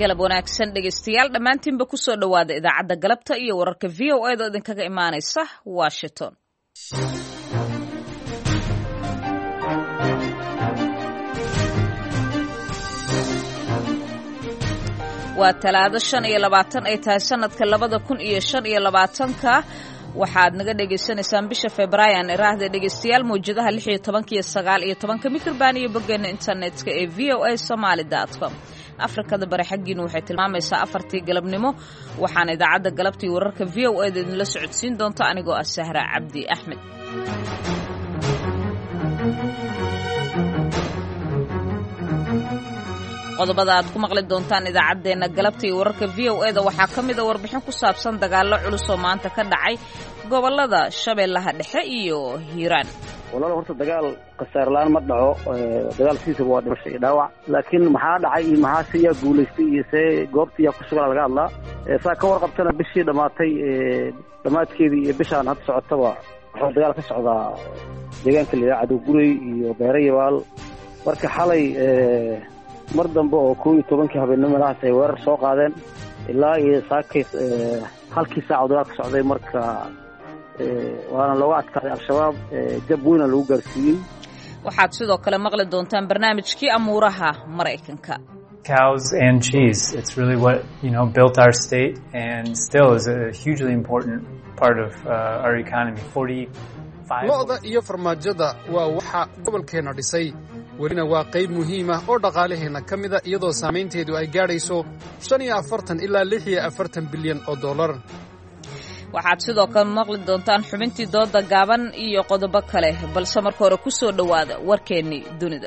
galab wanaagsan dhegaystayaal dhammaantiinba ku soo dhowaada idaacadda galabta iyo wararka v o a da idinkaga imaanaysa Washington. waa talaado 25 ay tahay sanadka 2025 waxaad naga dhagaysanaysaan bisha Febraayo iraahda dhagaystayaal mowjadaha 16 iyo 19 mikrobaan iyo boggeena internetka ee voasomali.com. afrikada bari xaggiina waxay tilmaamaysaa 4tii galabnimo waxaana idaacadda galabtii wararka v o a da idinla socodsiin doonta anigoo ah Sahra Cabdi Axmed. qodobada aad ku maqli doontaan idaacadeena galabtii wararka v o a da waxaa ka mid ah warbixin ku saabsan dagaallo culus oo maanta ka dhacay gobolada Shabeellaha Dhexe iyo Hiiraan. walaal horta dagaal qasaarlaan ma dhaco dagaal siisa waa dhimasho iyo dhaawac laakiin maxaa dhacay iyo maxaa si yaa guuleystay iyo see goobtii yaa ku sugan laga hadlaa saa ka warqabtana bishii dhamaatay dhamaadkeedii iyo bishaan hadda socotaba wuxuu dagaal ka socdaa deegaanka la yiraahdo Gurey iyo Beerayaal marka xalay mar dambe oo 12 habeenimo meelahaas ay weerar soo qaadeen ilaa iyo saakay halkii saac dagaal ka socday marka waana loo adkaaday al-shabaab jab weyn lagu gaarsiiyay. waxaad sidoo kale maqli doontaan barnaamijkii amuuraha Mareykanka. Cows and cheese, it's really what, built our state and still is a hugely important part of our economy. 45 Lo'da iyo farmaajada waa waxa gobolkeena dhisay welina waa qayb muhiim ah oo dhaqaalaheena ka mid ah iyadoo saameynteedu ay gaadhayso 45 ilaa 46 bilyan oo dollar. waxaad sidoo kale maqli doontaan xubintii dooda gaaban iyo qodobo kale balse marka hore ku soo dhowaada warkeennii dunida.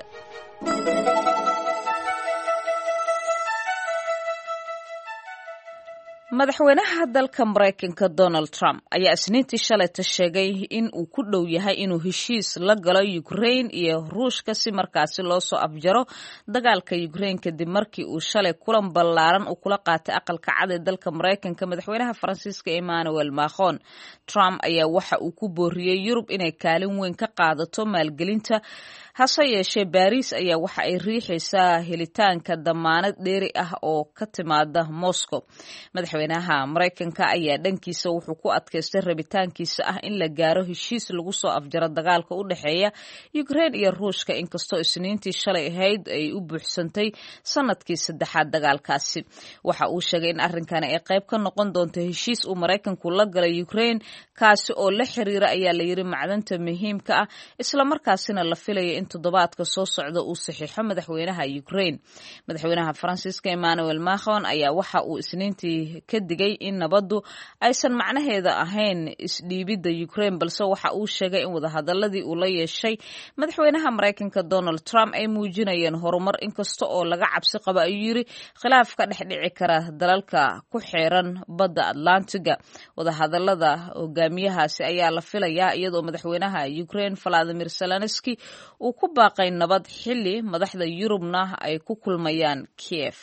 madaxweynaha dalka Mareykanka Donald Trump ayaa isniintii shalay sheegay in uu ku dhow yahay inuu heshiis la galo Ukraine iyo Ruushka si markaasi loo soo afjaro dagaalka Ukraine kadib markii uu shalay kulan ballaaran u kula qaatay aqalka cad ee dalka Mareykanka madaxweynaha Faransiiska Emmanuel Macron. Trump ayaa waxa uu ku booriyay Yurub inay kaalin weyn ka qaadato maalgelinta hase yeeshee Paris ayaa waxa ay riixaysaa helitaanka damaanad dheeri ah oo ka timaada Moscow. madaxweynaha Mareykanka ayaa dhankiisa wuxuu ku adkaystay rabitaankiisa ah in la gaaro heshiis lagu soo afjaro dagaalka u dhaxeeya Ukraine iyo Ruushka inkastoo isniintii shalay ahayd ay u buuxsantay sanadkii saddexaad dagaalkaasi. waxa uu sheegay in arrinkani ay qayb ka noqon doonto heshiis uu Mareykanku la galay Ukraine kaasi oo la xiriira ayaa la yiri macdanta muhiimka ah isla markaasina la filayo in toddobaadka soo socda uu saxiixo madaxweynaha Ukraine. madaxweynaha Faransiiska Emmanuel Macron ayaa waxa uu isniintii ka digay in nabaddu aysan macnaheeda ahayn isdhiibidda Ukraine balse waxa uu sheegay in wadahadaladii uu la yeeshay madaxweynaha Mareykanka Donald Trump ay muujinayeen horumar inkasta oo laga cabsi qabo ayuu yiri khilaaf ka dhex dhici kara dalalka ku xeeran badda Atlantiga. wadahadalada hogaamiyahaasi ayaa la filayaa iyadoo madaxweynaha Ukraine Volodymyr Zelensky uu ku baaqay nabad xilli madaxda Yurubna ay ku kulmayaan Kiev.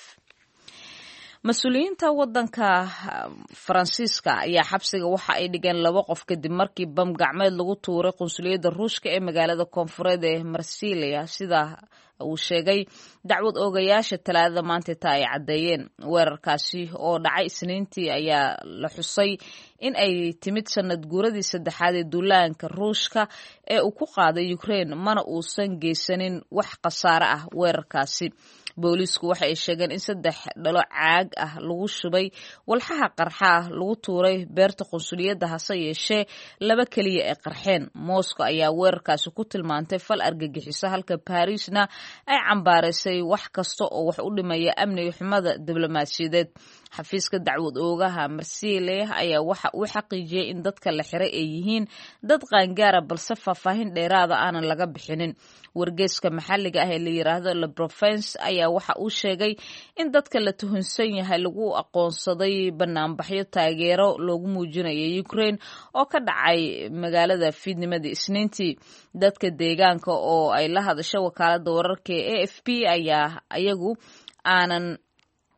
mas-uuliyiinta wadanka Faransiiska ayaa xabsiga waxa ay dhigeen 2 qof kadib markii bam gacmeed lagu tuuray qunsuliyadda Ruushka ee magaalada koonfureed ee Marseille sida uu sheegay dacwad oogayaasha talaadada maanta ay cadeeyeen. weerarkaasi oo dhacay isniintii ayaa la xusay in ay timid sanad guuradii saddexaad ee duulaanka Ruushka ee uu ku qaaday Ukraine mana uusan geysanin wax khasaare ah weerarkaasi. boolisku waxa ay sheegeen in 3 dhalo caag ah lagu shubay walxaha qarxa ah lagu tuuray beerta qunsuliyadda hase yeeshee 2 kaliya ay qarxeen. Moscow ayaa weerarkaasi ku tilmaantay fal argagixiso halka Parisna ay cambaareysay wax kasta oo wax u dhimaya amniga xumada diblomaasiyadeed. xafiiska dacwad oogaha Marseille ayaa waxa uu xaqiijiyay in dadka la xiray ay yihiin dad qaangaara balse faahfaahin dheeraad ah aan laga bixinin. wargeyska maxalliga ah ee la yiraahdo Le Provence ayaa waxa uu sheegay in dadka la tuhunsan yahay lagu aqoonsaday banaanbaxyo taageero loogu muujinayo Ukraine oo ka dhacay magaalada fiidnimadii isniintii. dadka deegaanka oo ay la hadashay wakaaladda wararka ee AFP ayaa ayagu aanan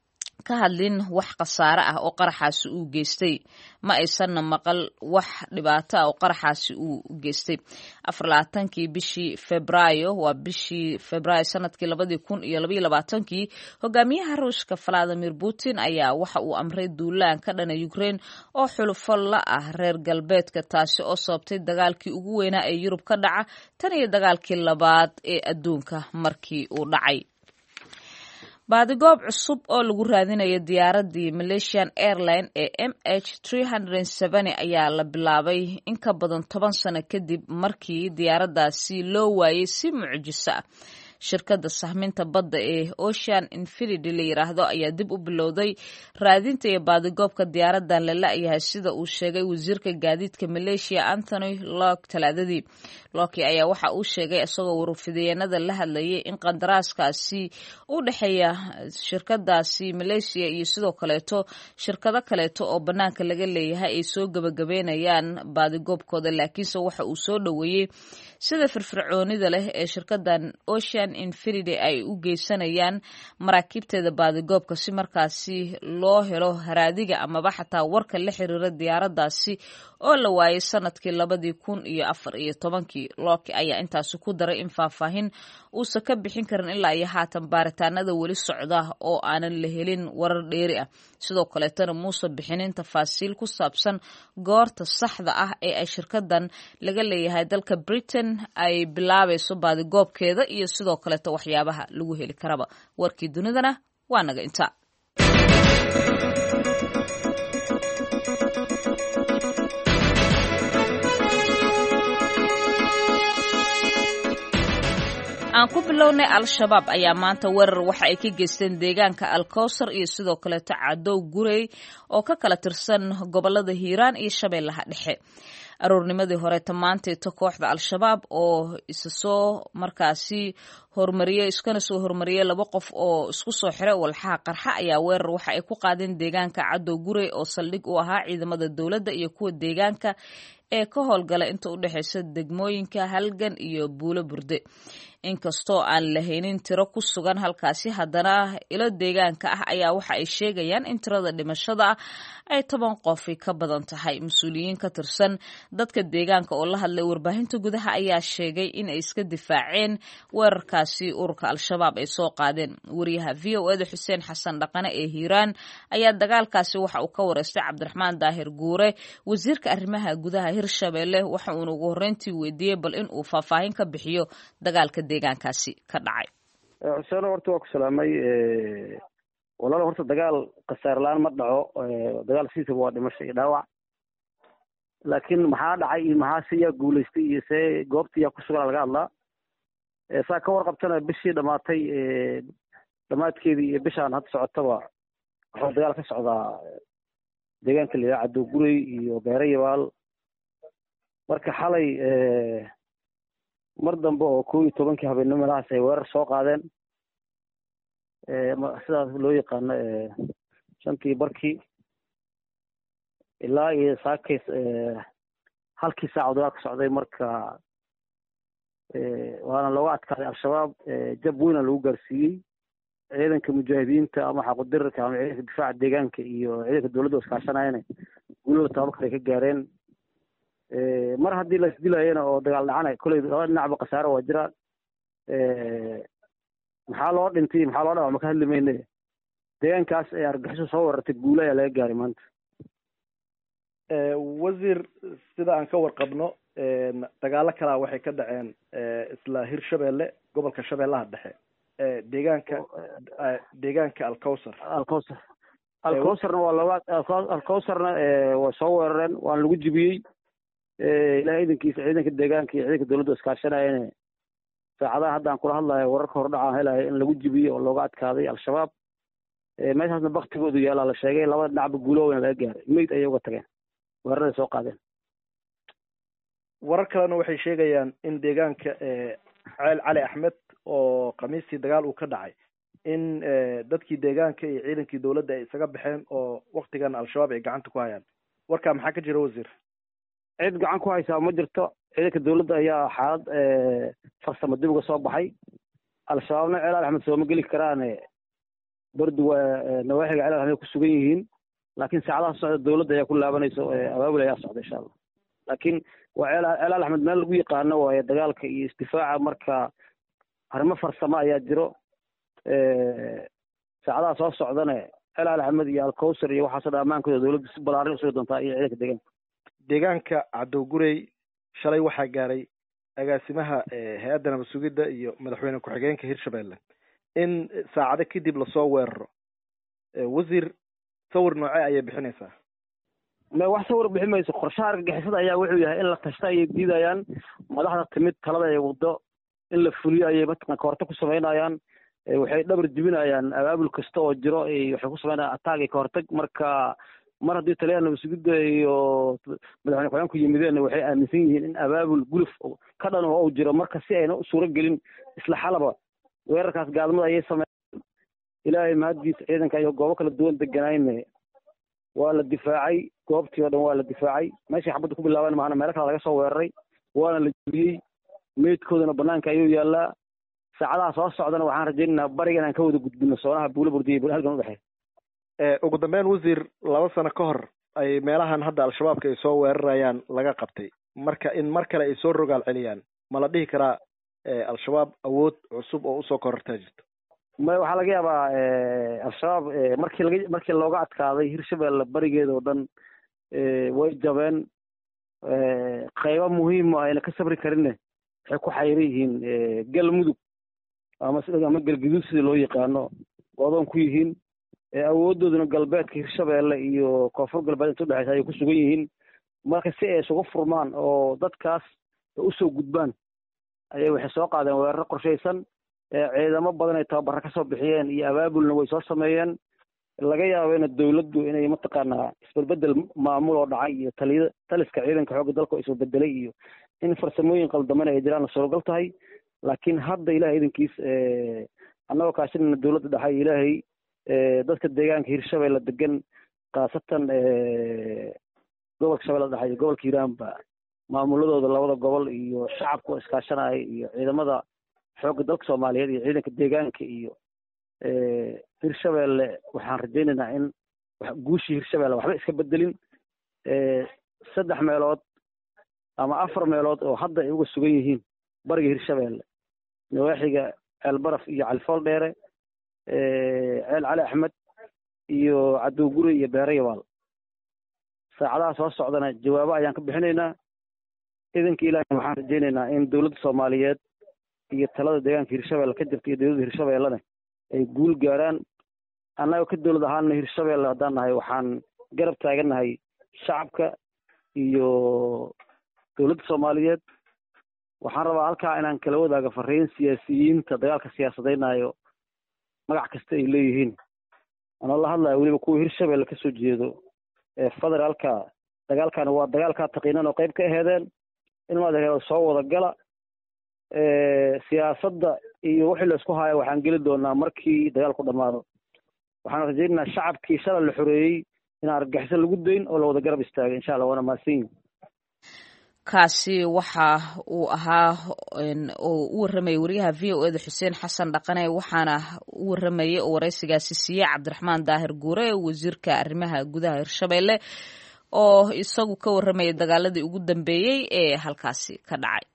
ka hadlin wax khasaare ah oo qaraxaasi uu geystay ma aysanna maqal wax dhibaato ah oo qaraxaasi uu geystay 24 bishii Febraayo waa bishii Febraayo sanadkii 2022 hogaamiyaha Ruushka Vladimir Putin ayaa waxa uu amray duulaan ka dhana Ukraine oo xulufo la ah reer galbeedka taasi oo sababtay dagaalkii ugu weynaa ee Yurub ka dhaca tan iyo dagaalkii labaad ee adduunka markii uu dhacay baadigoob cusub oo lagu raadinayo diyaaradii Malaysian Airlines ee MH370 ayaa la bilaabay in ka badan 10 sano kadib markii diyaaraddaasi loo waayay si mucjiso ah shirkadda sahminta badda ee Ocean Infinity la yiraahdo ayaa dib u bilowday raadinta iyo baadigoobka diyaaraddan la la'yahay sida uu sheegay wasiirka gaadiidka Malaysia Anthony Locke talaadadii Locke ayaa waxa uu sheegay isagoo warfidyeenada la hadlayay in qandaraaskaasi u dhaxeeya shirkadaasi Malaysia iyo sidoo kaleeto shirkado kaleeto oo banaanka laga leeyahay ay soo gabagabeynayaan baadigoobkooda laakiinse waxa uu soo dhaweeyay sida firfircoonida leh ee shirkaddan Ocean Infinity ay u geysanayaan maraakiibteeda baadigoobka si markaasi loo helo haraadiga amaba xataa warka la xiriira diyaaraddaasi oo la waayay sanadkii 2014 Locke ayaa intaasi ku daray in faahfaahin uusan ka bixin karin ilaa iyo haatan baaritaanada weli socda oo aanan la helin warar dheeri ah sidoo kaleetana muusa bixinin tafaasiil ku saabsan goorta saxda ah ee ay shirkaddan laga leeyahay dalka Britain ay bilaabayso baadigoobkeeda iyo sidoo kaleeto waxyaabaha lagu heli karaba warkii dunidana waa naga inta aan ku bilownay al-shabaab ayaa maanta weerar waxa ay ka geysteen deegaanka Al-Kawsar iyo sidoo kale Cadow Gurey oo ka kala tirsan gobolada Hiiraan iyo Shabeellaha Dhexe aroornimadii hore tamaanteeto kooxda al-shabaab oo isa soo markaasi hormariyay iskana soo hormariyay laba qof oo isku soo xiray walxaha qarxa ayaa weerar waxa ay ku qaadeen deegaanka Cadow Gurey oo saldhig u ahaa ciidamada dawladda iyo kuwa deegaanka ee ka howlgala inta u dhaxaysa degmooyinka Halgan iyo Buulo Burde inkastoo aan lahaynin tiro ku sugan halkaasi haddana ilo deegaanka ah ayaa waxa ay sheegayaan in tirada dhimashada ay 10 qof ka badan tahay mas'uuliyiin ka tirsan dadka deegaanka oo la hadlay warbaahinta gudaha ayaa sheegay in ay iska difaaceen weerarkaasi ururka al-shabaab ay soo qaadeen wariyaha VOA Xuseen Xasan Dhaqane ee Hiiraan ayaa dagaalkaasi waxa uu ka wareystay Cabdiraxmaan Daahir Guure wasiirka arrimaha gudaha Hirshabeelle waxa uu ugu horreyntii weydiiyay bal in uu faahfaahin ka bixiyo dagaalka deegaankaasi ka dhacay xuseen horta waa ku salaamay walaal horta dagaal qasaar laan ma dhaco dagaal siisa waa dhimasho iyo dhaawac laakiin maxaa dhacay iyo maxaa siya guuleystay iyo see goobtii ku sugan laga hadlaa saa ka warqabtana bishii dhamaatay dhamaadkeedii iyo bishaan hadda socotaba wuxuu dagaal ka socdaa deegaanka la yidhaha Cadow Gurey iyo Beere Yabaal marka xalay mar dambe oo 12 habeenimo meelahaas ay weerar soo qaadeen sidaas loo yaqaano shantii barkii ilaa iyo saakays halkii saac dagaal ka socday marka waana looga adkaaday al-shabaab jab weyn lagu gaarsiiyey ciidanka mujaahidiinta ama xaqudirka ama ciidanka difaaca deegaanka iyo ciidanka dawladda iskaashanayna guulo tababar ka gaareen mar haddii la isdilayana oo dagaal dhacana kulay laba dhinacba khasaare waa jira maxaa loo dhintay maxaa loo dhaawacma ka hadli mayne deegaankaas ee argaxiso soo weerartay guulo ayaa laga gaaray maanta wasiir sida aan ka warqabno dagaalo kalaa waxay ka dhaceen isla Hirshabeelle gobolka Shabeellaha Dhexe deegaanka Al-Kawsarna waa laba Al-Kawsarna waa soo weerareen waan lagu jibiyey ilaahay idinkiisa ciidanka deegaanka iyo ciidanka dawladda iskaashanayeen saacadaha hadda aan kula hadlayo wararka hordhaca helaya in lagu jibiyey oo looga adkaaday al-shabaab meeshaasna baktigoodu yaalaa la sheegay labada dhinacba guulo weyn laga gaaray meyd ayay uga tageen weeraraday soo qaadeen warar kalena waxay sheegayaan in deegaanka Ceel Cali Axmed oo khamiistii dagaal uu ka dhacay in dadkii deegaanka iyo ciidankii dawladda ay isaga baxeen oo waqtigan al-shabaab ay gacanta ku hayaan warka maxaa ka jira wasiir cid gacan ku haysaa ma jirto ciidanka dawladda ayaa xaalad farsamo dib uga soo baxay al-shabaabna Ceel Cali Axmed soo ma geli karaan bardu waa nawaaxiga ceel alxamid ku sugan yihiin laakiin saacadaha socda dowladda ayaa ku laabanayso abaabul ayaa socda insha allah laakiin waa ceel alxamid meel lagu yaqaano waaye dagaalka iyo isdifaaca marka arrimo farsamo ayaa jiro saacadaha soo socdana ceel alxamid iyo alkowsar iyo waxaasoo dhan ammaankooda dowladda si balaarin usugi doontaa iyo ciidanka deegaanka Cadow Gurey shalay waxaa gaaray agaasimaha hay-adda nabad sugidda iyo madaxweyne ku-xigeenka Hirshabelle in saacado kadib lasoo weeraro wasiir sawir noocee ayay bixinaysaa ma wax sawir bixin mayso qorshaha argagixisada ayaa wuxuu yahay in la tashta ay diidayaan madaxda timid talada ay wado in la fuliyo ayay mataqan kahortag ku samaynayaan waxay dhabar jibinayaan abaabul kasta oo jiro waxay ku samaynayaan ataag iyo kahortag marka mar haddii taliyaha nabad sugidda iyo madaxweyne ku-xigeenku yimideen waxay aaminsan yihiin in abaabul guluf ka dhan oo uu jiro marka si ayna u suuro gelin isla xalaba weerarkaas gaalmada ayay sameeyeen ilaahay mahaddiisa ciidanka iyo goobo kala duwan deganayne waa la difaacay goobtii oo dhan waa la difaacay meeshay xabadda ku bilaaban maana meelo kale laga soo weeraray waana la jebiyey meydkoodana banaanka ayuu yaallaa saacadaha soo socdana waxaan rajaynaynaa bariga inaan ka wada gudbino soonaha buulo burdiya iyo halgan udhexeeya ugu dambeyn wasiir 2 sano ka hor ay meelahan hadda al-shabaabka ay soo weerarayaan laga qabtay marka in mar kale ay soo rogaal celiyaan ma la dhihi karaa al-shabaab awood cusub oo usoo korortaa jirto ma waxaa laga yaabaa al-shabaab markii looga adkaaday Hirshabelle barigeeda oo dhan way jabeen qaybo muhiim ah ayna ka sabri karinne waxay ku xayran yihiin galmudug ama galguduud sida loo yaqaano wadoon ku yihiin awoodooduna galbeedka Hirshabelle iyo koonfur galbeed inta udhexaysa ayay ku sugan yihiin marka si ay isugu furmaan oo dadkaas usoo gudbaan ayay waxay soo qaadeen weeraro qorshaysan ciidamo badan ay tababarro ka soo bixiyeen iyo abaabulna way soo sameeyeen laga yaabo in dowladdu inay mataqaanaa isbedbedel maamul oo dhacay iyo taliska ciidanka xoogga dalka isoo bedelay iyo in farsamooyin qaldaman ay jiraan suuragal tahay laakiin hadda ilaahay idinkiis annagoo kaashanayna dowladda dhaxay ilaahay dadka deegaanka Hirshabelle degan khaasatan gobolka Shabeelle Dhexe iyo gobolka Hiiraanba maamuladooda labada gobol iyo shacabka iskaashanaya iyo ciidamada xoogga dalka Soomaaliyeed iyo ciidanka deegaanka iyo Hirshabelle waxaan rajaynaynaa in guushii Hirshabelle waxba iska bedelin 3 meelood ama 4 meelood oo hadda ay uga sugan yihiin bariga Hirshabelle nawaaxiga Albaraf iyo Calfool Dheere ceel cali axmed iyo Cadow Gurey iyo Beerayaal saacadaha soo socdana jawaabo ayaan ka bixinaynaa idanka ilaahay waxaan rajaynaynaa in dowladda Soomaaliyeed iyo talada deegaanka Hirshabelle ka jirta iyo dowladda Hirshabelle ay guul gaaraan annaga ka dowlad ahaana Hirshabelle haddaan nahay waxaan garab taagannahay shacabka iyo dowladda Soomaaliyeed waxaan rabaa halkaa inaan kala wadaaga fariin siyaasiyiinta dagaalka siyaasadaynayo magac kasta ay leeyihiin anoo la hadlayo weliba kuwa Hirshabelle ka soo jeedo federaalka dagaalkan waa dagaalka taqiinan oo qayb ka aheedeen in maadaama soo wada gala siyaasadda iyo wixii la isku haayo waxaan geli doonaa markii dagaalku dhamaado waxaan rajaynaynaa shacabkii shalay la xoreeyey in argagixisada lagu dayn oo la wada garab istaagay insha Allah waana mahadsanyihin kaasi waxa uu ahaa oo u waramayay wariyaha VOA Xuseen Xasan Dhaqane waxaana u waramayay oo wareysigaasi siiyay Cabdiraxmaan Daahir Guure wasiirka arrimaha gudaha Hirshabelle oo isagu ka waramayay dagaaladii ugu dambeeyay ee halkaasi ka dhacay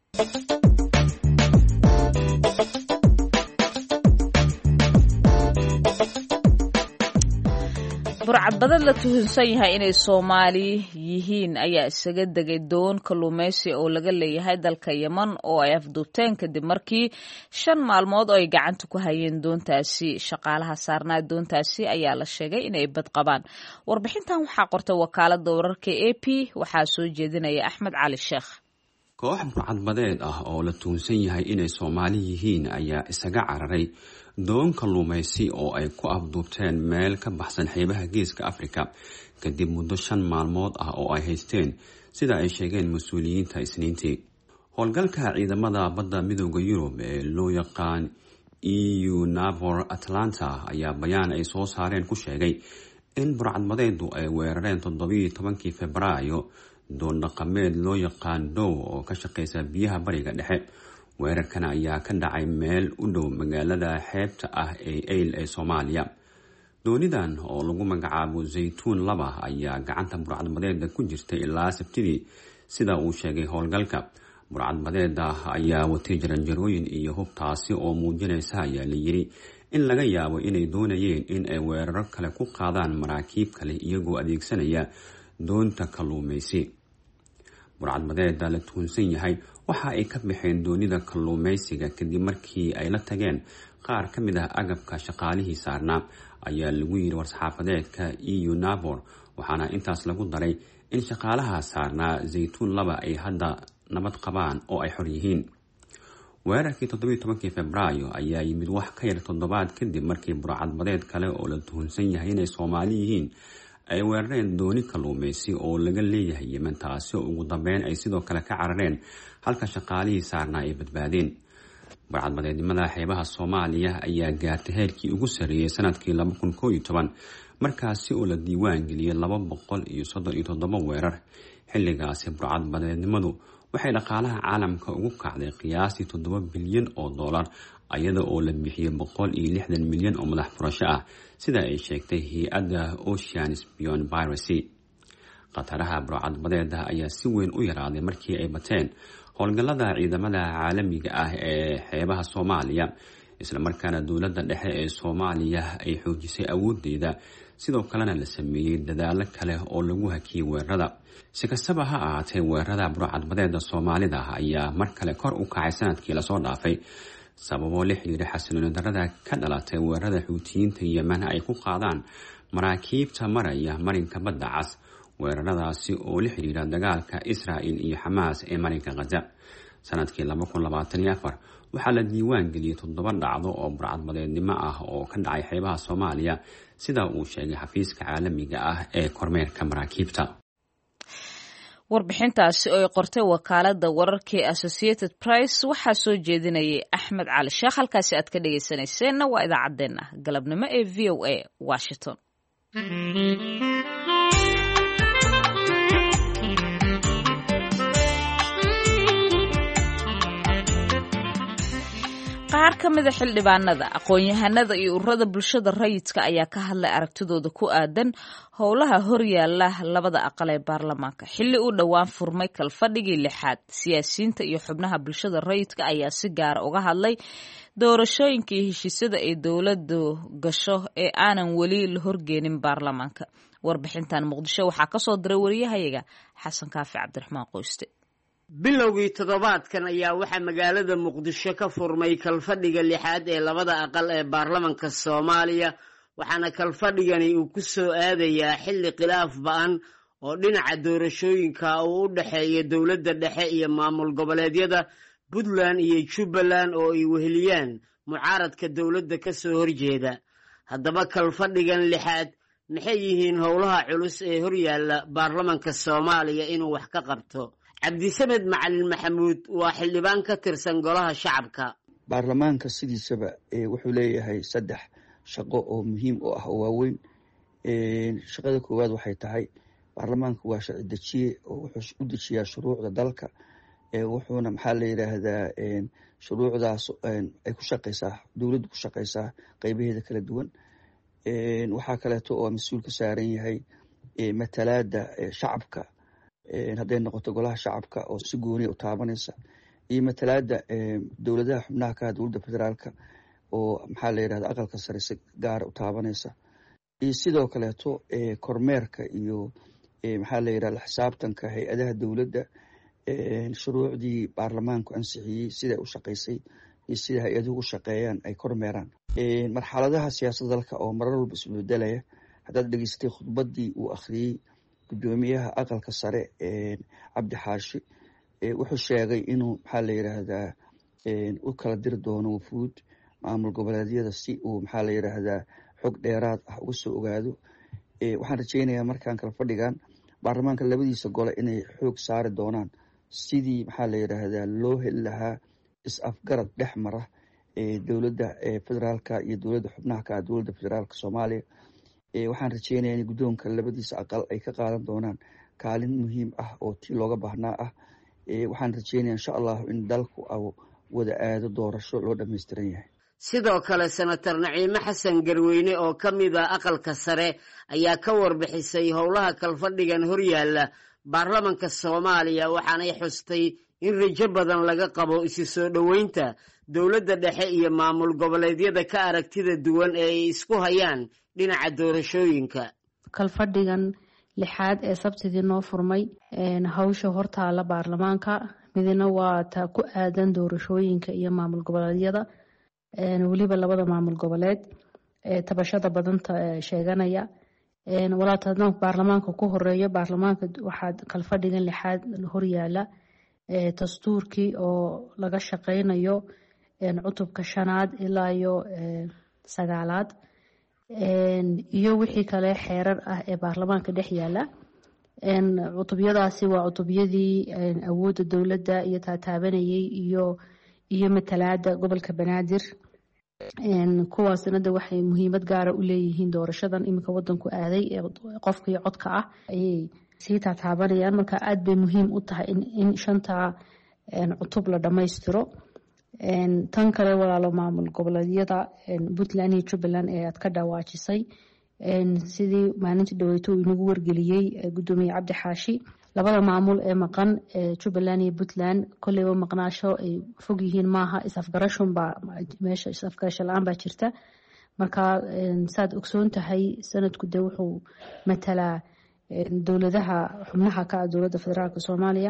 burcadbadeed la tuhunsan yahay inay Soomaali yihiin ayaa isaga degay doon kalluumaysi oo laga leeyahay dalka Yemen oo ay afduubteen kadib markii 5 maalmood oo ay gacanta ku hayeen doontaasi shaqaalaha saarnaa doontaasi ayaa la sheegay inay bad qabaan warbixintan waxaa qortay wakaaladda wararka AP waxaa soo jeedinaya Axmed Cali Sheekh koox burcadbadeed ah oo la tuhunsan yahay inay Soomaali yihiin ayaa isaga cararay doon kalluumaysi oo ay ku afduubteen meel ka baxsan xeebaha geeska Afrika kadib muddo 5 maalmood ah oo ay haysteen sida ay sheegeen mas'uuliyiinta Isniintii howlgalka ciidamada badda midowga Yurub ee loo yaqaan EU Navor Atlanta ayaa bayaan ay soo saareen ku sheegay in burcadbadeedu ay weerareen 17 Febraayo doon dhaqameed loo yaqaan Dow oo ka shaqeysa biyaha bariga dhexe weerarkan ayaa ka dhacay meel u dhow magaalada xeebta ah ee eyl ee Soomaaliya. doonidan oo lagu magacaabo Zaytuun 2 ayaa gacanta burcadbadeeda ku jirtay ilaa Sabtidii sida uu sheegay howlgalka. burcadbadeeda ayaa watay jaranjarooyin iyo hubtaasi oo muujinaysa ayaa la yiri in laga yaabo inay doonayeen in ay weeraro kale ku qaadaan maraakiib kale iyagoo adeegsanaya doonta kalluumaysi. burcadbadeeda la tuhunsan yahay waxa ay ka baxeen doonida kalluumaysiga kadib markii ay la tageen qaar ka mid ah agabka shaqaalihii saarnaa ayaa lagu yiri war-saxaafadeedka EU NAVFOR, waxaana intaas lagu daray in shaqaalaha saarnaa Zaytuun 2 ay hadda nabad qabaan oo ay xor yihiin. weerarkii 17 Febraayo ayaa yimid wax ka yar toddobaad kadib markii burcadbadeed kale oo la tuhunsan yahay inay Soomaali yihiin ay weerareen dooni kalluumaysi oo laga leeyahay Yemen, taasi oo ugu dambeyn ay sidoo kale ka carareen halka shaqaalihii saarnaa ay badbaadeen. burcadbadeednimada xeebaha Soomaaliya ayaa gaartay heerkii ugu sarreeyay sanadkii 2011 markaasi oo la diiwaan geliyay 237 weerar. xilligaasi burcadbadeednimadu waxay dhaqaalaha caalamka ugu kacday qiyaastii $7 bilyan iyada oo la bixiyay 160 milyan oo madax furasho ah sida ay sheegtay hay-adda Oceans Beyond Piracy. qataraha burcadbadeeda ayaa si weyn u yaraaday markii ay bateen howlgallada ciidamada caalamiga ah ee xeebaha Soomaaliya, isla markaana dowladda dhexe ee Soomaaliya ay xoojisay awoodeeda, sidoo kalena la sameeyay dadaalo kale oo lagu hakiyay weerarada. si kastaba ha ahaatee, weerarada burcadbadeeda Soomaalida ayaa mar kale kor u kacay sanadkii la soo dhaafay sababo la xiriira xasilooni darrada ka dhalatay weerarada Xuutiyiinta Yemen ay ku qaadaan maraakiibta maraya marinka badda cas. weeraradaasi oo la xiriira dagaalka Israa'iil iyo Xamaas ee marinka Gaza. sanadkii 2024 waxaa la diiwaan geliyay 7 dhacdo oo burcadbadeednimo ah oo ka dhacay xeebaha Soomaaliya, sida uu sheegay xafiiska caalamiga ah ee kormeerka maraakiibta. warbixintaasi oo ay qortay wakaalada wararka ee Associated Press waxaa soo jeedinayay Axmed Cali Sheekh. halkaasi aad ka dhageysanayseena waa idaacadeena galabnimo ee VOA Washington. qaar ka mid a xildhibaanada, aqoon-yahanada iyo ururada bulshada rayidka ayaa ka hadlay aragtidooda ku aadan howlaha horyaala labada aqal ee baarlamaanka xilli uu dhowaan furmay kalfadhigii 6aad. siyaasiyiinta iyo xubnaha bulshada rayidka ayaa si gaara uga hadlay doorashooyinka iyo heshiisyada ay dowladdu gasho ee aanan weli la horgeenin baarlamaanka. warbixintan Muqdisho waxaa ka soo diray wariyahayaga Xasan Kaafi Cabdiraxmaan Qoyste. bilowgii toddobaadkan ayaa waxaa magaalada Muqdisho ka furmay kalfadhiga 6aad ee labada aqal ee baarlamaanka Soomaaliya, waxaana kalfadhigani uu ku soo aadayaa xilli khilaaf ba'an oo dhinaca doorashooyinka uu u dhaxeeya dowladda dhexe iyo maamul goboleedyada Puntland iyo Jubbaland oo ay weheliyaan mucaaradka dowladda ka soo horjeeda. haddaba kalfadhigan 6aad maxay yihiin howlaha culus ee horyaala baarlamaanka Soomaaliya inuu wax ka qabto? Cabdisamed Macalin Maxamuud waa xildhibaan ka tirsan golaha shacabka. baarlamaanka sidiisaba wuxuu leeyahay 3 shaqo oo muhiim u ah oo waaweyn. shaqada koowaad waxay tahay baarlamaanka waa sharci dejiye oo wuxuu u dejiyaa shuruucda dalka, wuxuuna maxaa la yiraahdaa shuruucdaas ay ku shaqeysaa dowladdu ku shaqeysaa qaybaheeda kala duwan. waxaa kaleeto oo mas-uul ka saaran yahay matalaada shacabka, hadday noqoto golaha shacabka oo si gooniya u taabanaysa, iyo matalaada dowladaha xubnaha ka dowladda federaalka oo maxaa la yirahdaa aqalka sare si gaar u taabanaysa, iyo sidoo kaleeto kormeerka iyo maxaa la yirahdaa xisaabtanka hay-adaha dowladda, shuruucdii baarlamaanku ansixiyey sida u shaqeysay iyo sida hay-aduhu u shaqeeyaan ay kormeeraan. marxaladaha siyaasadda dalka oo marar walba isbedelaya. haddaad dhegeystay khudbadii uu akhriyey gudoomiyaha aqalka sare Cabdi Xaashi, wuxuu sheegay inuu maxaa la yiraahdaa u kala diri doono wufuud maamul goboleedyada si uu maxaa la yiraahdaa xog dheeraad ah uga soo ogaado. waxaan rajeynayaa markaan kala fadhigan baarlamaanka labadiisa gole inay xoog saari doonaan sidii maxaa la yiraahdaa loo heli lahaa is-afgarad dhex mara dowladda federaalka iyo dowladda xubnaha ka dowladda federaalka Soomaaliya. waxaan rajeynayaa in guddoonka labadiisa aqal ay ka qaadan doonaan kaalin muhiim ah oo tii looga baahnaa ah. waxaan rajeynayaa insha Allah in dalku wada aado doorasho loo dhammaystiran yahay. sidoo kale senator Naciime Xasan Garweyne oo ka mid ah aqalka sare ayaa ka warbixisay howlaha kalfadhigan horyaala baarlamaanka Soomaaliya waxaanay xustay in rajo badan laga qabo isu soo dhaweynta dowladda dhexe iyo maamul goboleedyada ka aragtida duwan ee ay isku hayaan dhinaca doorashooyinka. kalfadhigan lixaad ee sabtidii noo furmay hawsha hortaala baarlamaanka midna waa ta ku aadan doorashooyinka iyo maamul goboleedyada waliba labada maamul goboleed tabashada badanta sheeganaya walaataadna baarlamaanka ku horeeyo baarlamaanka waxaa kalfadhigan lixaad horyaala dastuurkii oo laga shaqeynayo cutubka 5 ilaa iyo 9 iyo wixii kale xeerar ah ee baarlamaanka dhex yaala cutubyadaasi waa cutubyadii awoodda dowladda iyo taataabanayay iyo matalaada gobolka Banaadir kuwaasna waxay muhiimad gaar ah u leeyihiin doorashadan imika wadanku aaday ee qofka iyo codka ah ayay sii taataabanayaan marka aad bay muhiim u tahay in shanta cutub la dhameystiro. tan kale walaalo maamul goboleedyada Puntland iyo Jubbaland ee aad ka dhawaajisay sidii maalintii dhaweyto inagu wargeliyay gudoomiye Cabdi Xaashi labada maamul ee maqan Jubbaland iyo Puntland kulliba maqnaasho ay fog yihiin maaha isafgarashan baa meesha isafgarasho la'aan baa jirta marka saad ogsoon tahay sanadku de wuxuu matalaa dowladaha xubnaha ka ah dowladda federaalka Soomaaliya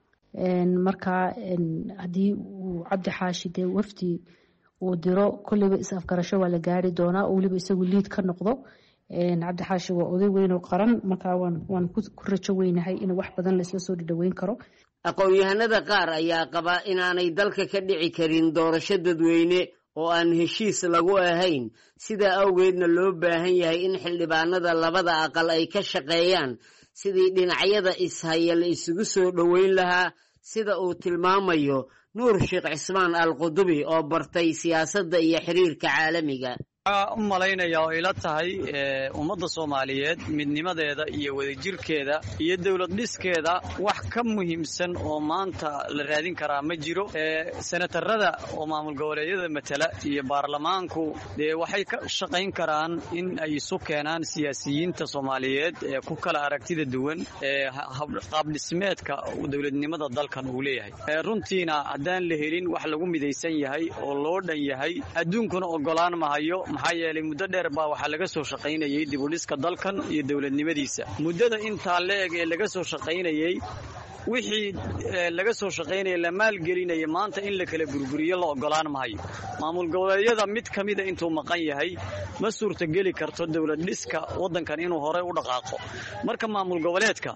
marka hadii uu Cabdi Xaashi de wafdi uu diro kulliba isafgarasho waa la gaari doonaa oo waliba isagu liid ka noqdo Cabdi Xaashi waa oday weyn oo qaran marka waan ku rajo weynahay in wax badan la isla soo dhaweyn karo. aqoon-yahanada qaar ayaa qaba inaanay dalka ka dhici karin doorasho dadweyne oo aan heshiis lagu ahayn sida awgeedna loo baahan yahay in xildhibaanada labada aqal ay ka shaqeeyaan sidii dhinacyada ishaya la isugu soo dhaweyn lahaa sida uu tilmaamayo Nuur Sheekh Cismaan Al-Qudubi oo bartay siyaasadda iyo xiriirka caalamiga. waxaa u malaynaya oo ila tahay ummadda Soomaaliyeed midnimadeeda iyo wadajirkeeda iyo dawlad dhiskeeda wax ka muhiimsan oo maanta la raadin karaa ma jiro. senatarada oo maamul goboleedyada matala iyo baarlamaanku waxay ka shaqayn karaan in ay isu keenaan siyaasiyiinta Soomaaliyeed ee ku kala aragtida duwan qaab dhismeedka dawladnimada dalkan uu leeyahay. runtiina haddaan la helin wax lagu midaysan yahay oo loo dhan yahay adduunkuna ogolaan mahayo maxaa yeelay muddo dheer baa waxaa laga soo shaqaynayay dib u dhiska dalkan iyo dawladnimadiisa. muddada intaa leeg ee laga soo shaqaynayay wixii laga soo shaqaynayay la maalgelinaya maanta in la kala burburiyo la ogolaan maayo. maamul goboleedyada mid ka mida intuu maqan yahay ma suurtageli karto dawlad dhiska wadankan inuu hore u dhaqaaqo. marka maamul goboleedka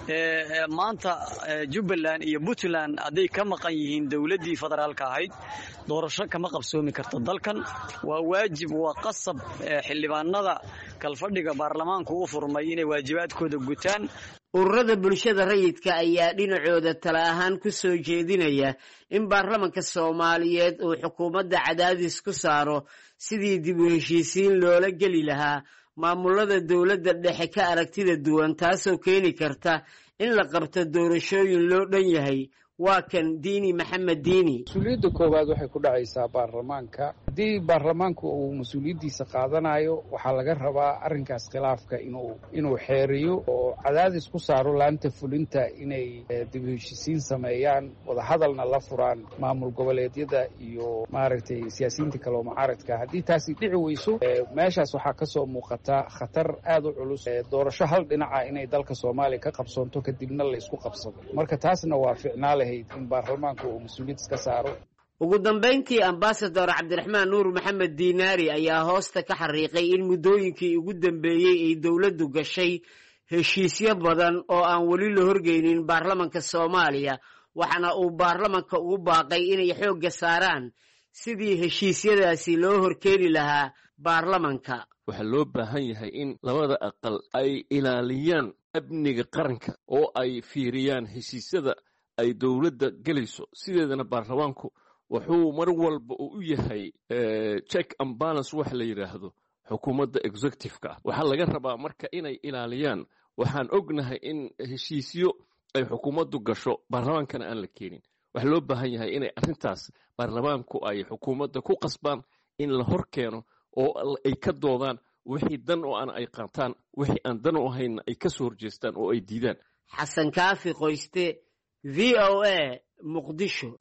maanta Jubbaland iyo Puntland hadday ka maqan yihiin dawladdii federaalka ahayd doorasho kama qabsoomi karto dalkan. waa waajib waa qasab xildhibaanada kalfadhiga baarlamaanku u furmay inay waajibaadkooda gutaan. ururada bulshada rayidka ayaa dhinacooda tala ahaan ku soo jeedinaya in baarlamaanka Soomaaliyeed uu xukuumadda cadaadis ku saaro sidii dib u heshiisiin loola geli lahaa maamulada dowladda dhexe ka aragtida duwan taasoo keeni karta in la qabto doorashooyin loo dhan yahay. waa kan Diini Maxamed Diini. mas-uuliyadda koowaad waxay ku dhacaysaa baarlamaanka. haddii baarlamaanku uu mas-uuliyaddiisa qaadanayo waxaa laga rabaa arrinkaas khilaafka inuu xeeriyo oo cadaadis ku saaro laanta fulinta inay dib u heshiisiin sameeyaan wadahadalna la furaan maamul goboleedyada iyo maaragtay siyaasiyiinta kale oo mucaaradka. haddii taasi dhici weyso meeshaas waxaa ka soo muuqata khatar aad u culus doorasho hal dhinaca inay dalka Soomaaliya ka qabsoonto kadibna la isku qabsado. marka taasna waa ficnaale in baarlamaanku uu mas'uuliyad iska saaro. ugu dambeyntii ambassador Cabdiraxmaan Nuur Maxamed Diinaari ayaa hoosta ka xariiqay in muddooyinkii ugu dambeeyay ay dawladdu gashay heshiisyo badan oo aan weli la horgeynin baarlamaanka Soomaaliya waxaana uu baarlamaanka ugu baaqay inay xoogga saaraan sidii heshiisyadaasi loo horkeeni lahaa baarlamaanka. waxaa loo baahan yahay in labada aqal ay ilaaliyaan amniga qaranka oo ay fiiriyaan heshiisyada ay dawladda gelayso. sideedana baarlamaanku wuxuu mar walba u yahay check and balance wax la yiraahdo xukuumadda executive-ka. waxaa laga rabaa marka inay ilaaliyaan. waxaan ognahay in heshiisyo ay xukuumaddu gasho baarlamaankana aan la keenin. waxaa loo baahan yahay inay arrintaas baarlamaanku ay xukuumadda ku qasbaan in la hor keeno oo ay ka doodaan wixii dan oo aan ay qaataan wixii aan dan u ahaynna ay ka soo horjeestaan oo ay diidaan. xasan kaafi qoyste, VOA, Muqdisho.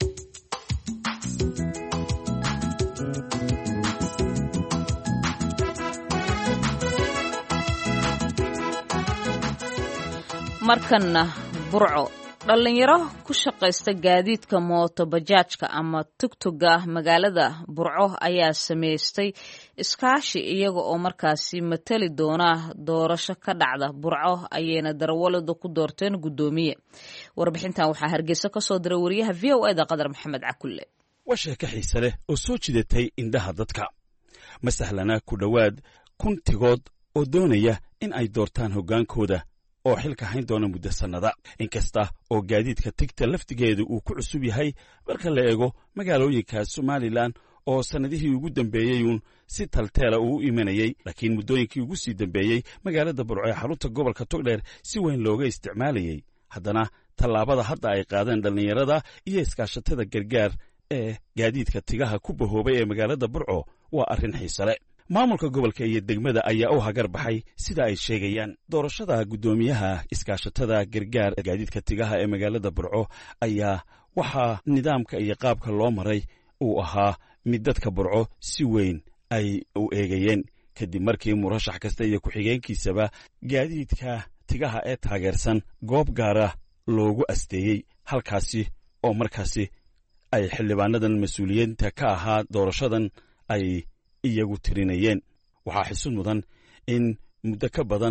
markanna Burco, dhalinyaro ku shaqaysta gaadiidka mooto bajaajka ama tugtuga magaalada Burco ayaa sameystay iskaashi iyaga oo markaasi matali doona doorasho ka dhacda Burco ayayna darawalada ku doorteen gudoomiye. Warbixintan waxaa Hargeysa ka soo diray wariyaha VOA-da Qadar Maxamed Cakulle. Waa sheeko xiiso leh oo soo jidatay indhaha dadka. Ma sahlana ku dhowaad 1,000 tigood oo doonaya in ay doortaan hoggaankooda oo xilka hayn doona muddo sannada. Inkasta oo gaadiidka tigta laftigeedu uu ku cusub yahay marka la eego magaalooyinka Somaliland oo sannadihii ugu dambeeyey si talteela uu imanayay, laakiin muddooyinkii ugu sii dambeeyey magaalada Burco ee xarunta gobolka Togdheer si weyn looga isticmaalayay. Haddana tallaabada hadda ay qaadeen dhallinyarada iyo iskaashatada gargaar ee gaadiidka tigaha ku bahoobay ee magaalada Burco waa arrin xiiso leh. maamulka gobolka iyo degmada ayaa u hagar baxay sida ay sheegayaan. Doorashada gudoomiyaha iskaashatada gargaar gaadiidka tigaha ee magaalada Burco ayaa waxaa nidaamka iyo qaabka loo maray uu ahaa mid dadka Burco si weyn ay u eegayeen kadib markii murashax kasta iyo ku-xigeenkiisaba gaadiidka tigaha ee taageersan goob gaara loogu asteeyey, halkaasi oo markaasi ay xildhibaanadan mas-uuliyiinta ka ahaa doorashadan ay iyagu tirinayeen. Waxaa xisud mudan in muddo ka badan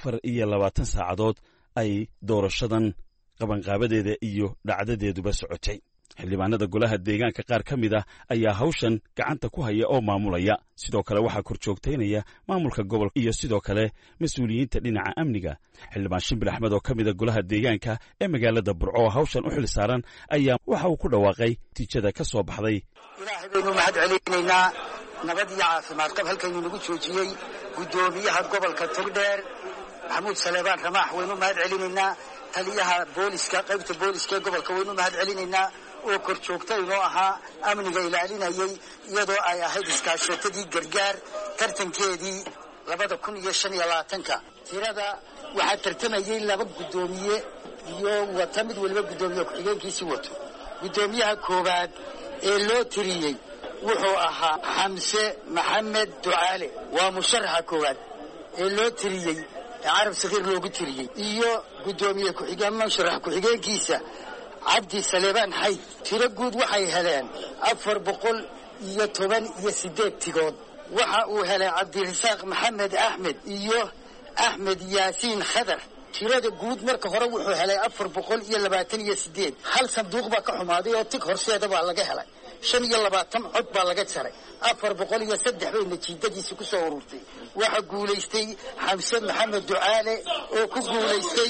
24 saacadood ay doorashadan qabanqaabadeeda iyo dhacdadeeduba socotay. xildhibaanada golaha deegaanka qaar ka mid ah ayaa hawshan gacanta ku haya oo maamulaya. Sidoo kale waxaa korjoogtaynaya maamulka gobolka iyo sidoo kale mas-uuliyiinta dhinaca amniga. xildhibaan Shimbil Axmed oo ka mid ah golaha deegaanka ee magaalada Burco oo hawshan u xil saaran ayaa waxa uu ku dhawaaqay natiijada ka soo baxday. ilaahay baynu mahad celinaynaa, nabad iyo caafimaad qab halkaynu nagu joojiyey gudoomiyaha gobolka Togdheer Maxamuud Saleebaan Ramaax. waynu mahad celinaynaa taliyaha booliska qaybta booliska ee gobolka. waynu mahad celinaynaa oo kor joogtay inoo ahaa amniga ilaalinayay, iyadoo ay ahayd iskaashatadii gargaar tartankeedii 2025. tirada waxaa tartamayay 2 gudoomiye iyo wata mid waliba gudoomiye ku-xigeenkiisii wato. gudoomiyaha koowaad ee loo tiriyey wuxuu ahaa Xamse Maxamed Ducaale, waa musharaxa koowaad ee loo tiriyey carab sagiir loogu tiriyey, iyo gudoomiye ku-xigeen musharax ku-xigeenkiisa Cabdi Saleebaan Xayd. tiro guud waxay heleen 418 tigood. waxa uu helay Cabdirasaaq Maxamed Axmed iyo Axmed Yaasiin Khadar. tirada guud marka hore wuxuu helay 428. hal sanduuq baa ka xumaaday oo tig horseeda baa laga helay. 25 cod baa laga jaray. 403 bay natiijadiisa ku soo ururtay. waxa guuleystay Xamse Maxamed Ducaale oo ku guuleystay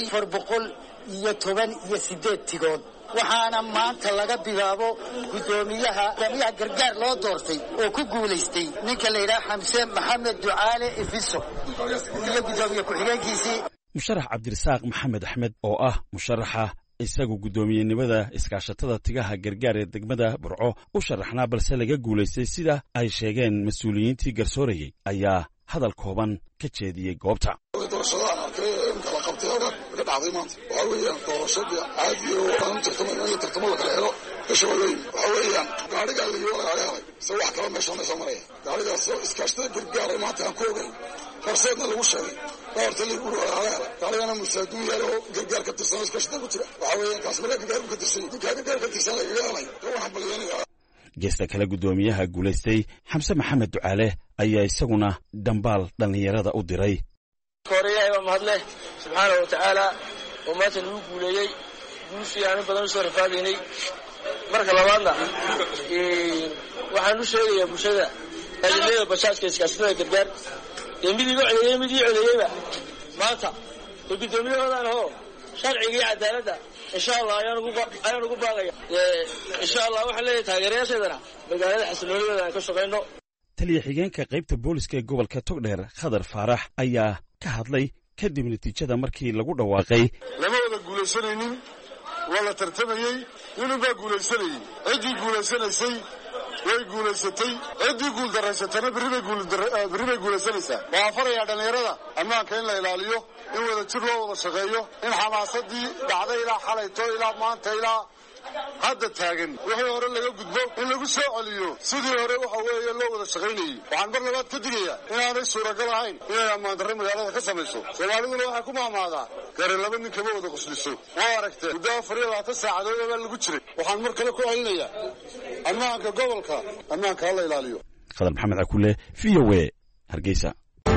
418 tigood. waxaana maanta laga bilaabo gudoomiyaha gargaar loo doortay oo ku guuleystay ninka la yidhaha Xamse Maxamed Ducaale Ifiso iyo gudoomiye ku-xigeenkiisii musharax Cabdirasaaq Maxamed Axmed oo ah musharaxa isagu gudoomiyenimada iskaashatada tigaha gargaar ee degmada Burco u sharaxnaa balse laga guuleystay sida ay sheegeen mas-uuliyiintii garsoorayay ayaa hadal kooban ka jeediyey goobta. doorashadaan arkay inta la qabtay ka dhacday maanta waxaa weeyaan doorashadii caadi oo aan tartamo la kala helo bisha weyn. waxaa weeyaan gaariga liyo laga helay se wax kala meesha maraya. gaarigaas oo iskaashatada gargaar ee maanta aan ku ogayn horseedna lagu sheegay doorta ligu laga helay. gaarigana musaaduu yaalo gargaar ka tirsan iskaashatada ku jira. waxaa weeyaan kaas markaa gargaar ka tirsan gargaar ka tirsan laga helay waxaan baliyanayaa. geesta kale gudoomiyaha guulaystay Xamse Maxamed Ducaale ayaa isaguna dambaal dhallinyarada u diray. koreyahay baa mahadleh subxaanahu watacaala oo maanta nagu guuleeyey guushii aanu badan u soo rafaadaynay. marka labaadna waxaan u sheegayaa bulshada gaadiidleyda bajaajka iskaashatada gargaar dee mid iga codeeyey mid ii codeeyeyba maanta oo gudoomiyahoodan ahoo sharciga iyo cadaaladda insha allah ayaan ugu baaqaya. insha allah waxaan leeyahay taageerayaasheedana magaalada xasiloonideeda aan ka shaqayno. taliya xigeenka qaybta booliska ee gobolka Togdheer Khadar Faarax ayaa ka hadlay kadib natiijada markii lagu dhawaaqay. lama wada guulaysanaynin waa la tartamayey ninunbaa guulaysanayey ciddii guulaysanaysay way guulaysatay ciddii guuldaraysatana berri bay guulaysanaysaa waxaa farayaa dhallinyarada ammaanka in la ilaaliyo in wada jir loo wada shaqeeyo in xamaasadii dhacday ilaa xalayto ilaa maanta ilaa hadda taagan wixii hore laga gudbo in lagu soo celiyo sidii hore waxa weeye loo wada shaqaynayey waxaan mar labaad ka digayaa inaanay suuragal ahayn inay ammaandarre magaalada ka samayso soomaaliduna waxay ku maamaadaa gare laba nin kama wada qusliso waa aragtee muddo 24 saacadood baa lagu jiray waxaan mar kale ku celinayaa ammaanka gobolka ammaanka hala ilaaliyo. Khadar Maxamed Akule, VOA, Hargeysa.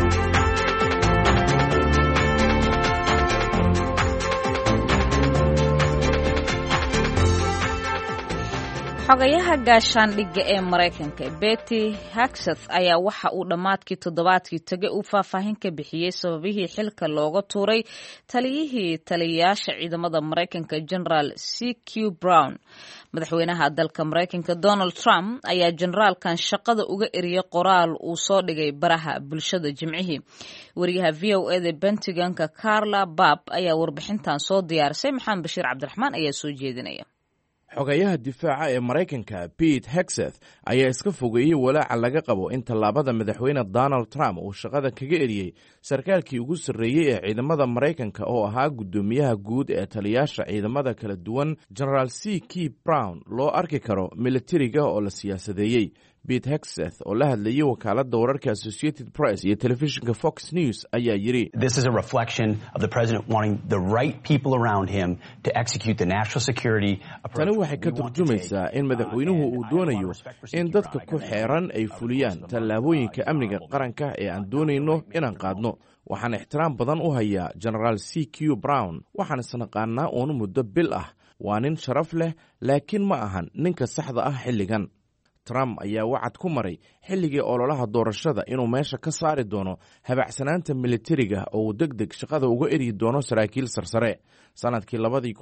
xogayaha gaashaandhigga ee Mareykanka Betty Hegseth ayaa waxa uu dhammaadkii toddobaadkii tagay uu faahfaahin ka bixiyay sababihii xilka looga tuuray taliyayaasha ciidamada Mareykanka General C.Q. Brown. Madaxweynaha dalka Mareykanka Donald Trump ayaa generaalkan shaqada uga eriyay qoraal uu soo dhigay baraha bulshada Jimcihii. Wariyaha VOA Pentagonka Carla Babb ayaa warbixintan soo diyaarisay. Maxamed Bashiir Cabdiraxmaan ayaa soo jeedinaya. xogayaha difaaca ee Mareykanka Pete Hegseth ayaa iska fogeeyay walaaca laga qabo in tallaabada madaxweyne Donald Trump uu shaqada kaga eriyay sarkaalkii ugu sarreeyay ee ciidamada Mareykanka oo ahaa gudoomiyaha guud ee taliyayaasha ciidamada kala duwan General C.Q. Brown loo arki karo militariga oo la siyaasadeeyay. Pete Hegseth oo la hadlayay wakaaladda wararka Associated Press iyo telefishinka Fox News ayaa yiri This is a reflection of the president wanting the right people around him to execute the national security approach. Tani waxay ka turjumaysaa in madaxweynuhu uu doonayo in dadka ku xeeran ay fuliyaan tallaabooyinka amniga qaranka ee aan doonayno inaan qaadno. Waxaan ixtiraam badan u hayaa General C.Q. Brown. Waxaan isnaqaanaa uun muddo bil ah. Waa nin sharaf leh, laakiin ma ahan ninka saxda ah xilligan. Trump ayaa wacad ku maray xilligii ololaha doorashada inuu meesha ka saari doono habacsanaanta militariga oo uu degdeg shaqada uga eryi doono saraakiil sarsare. Sanadkii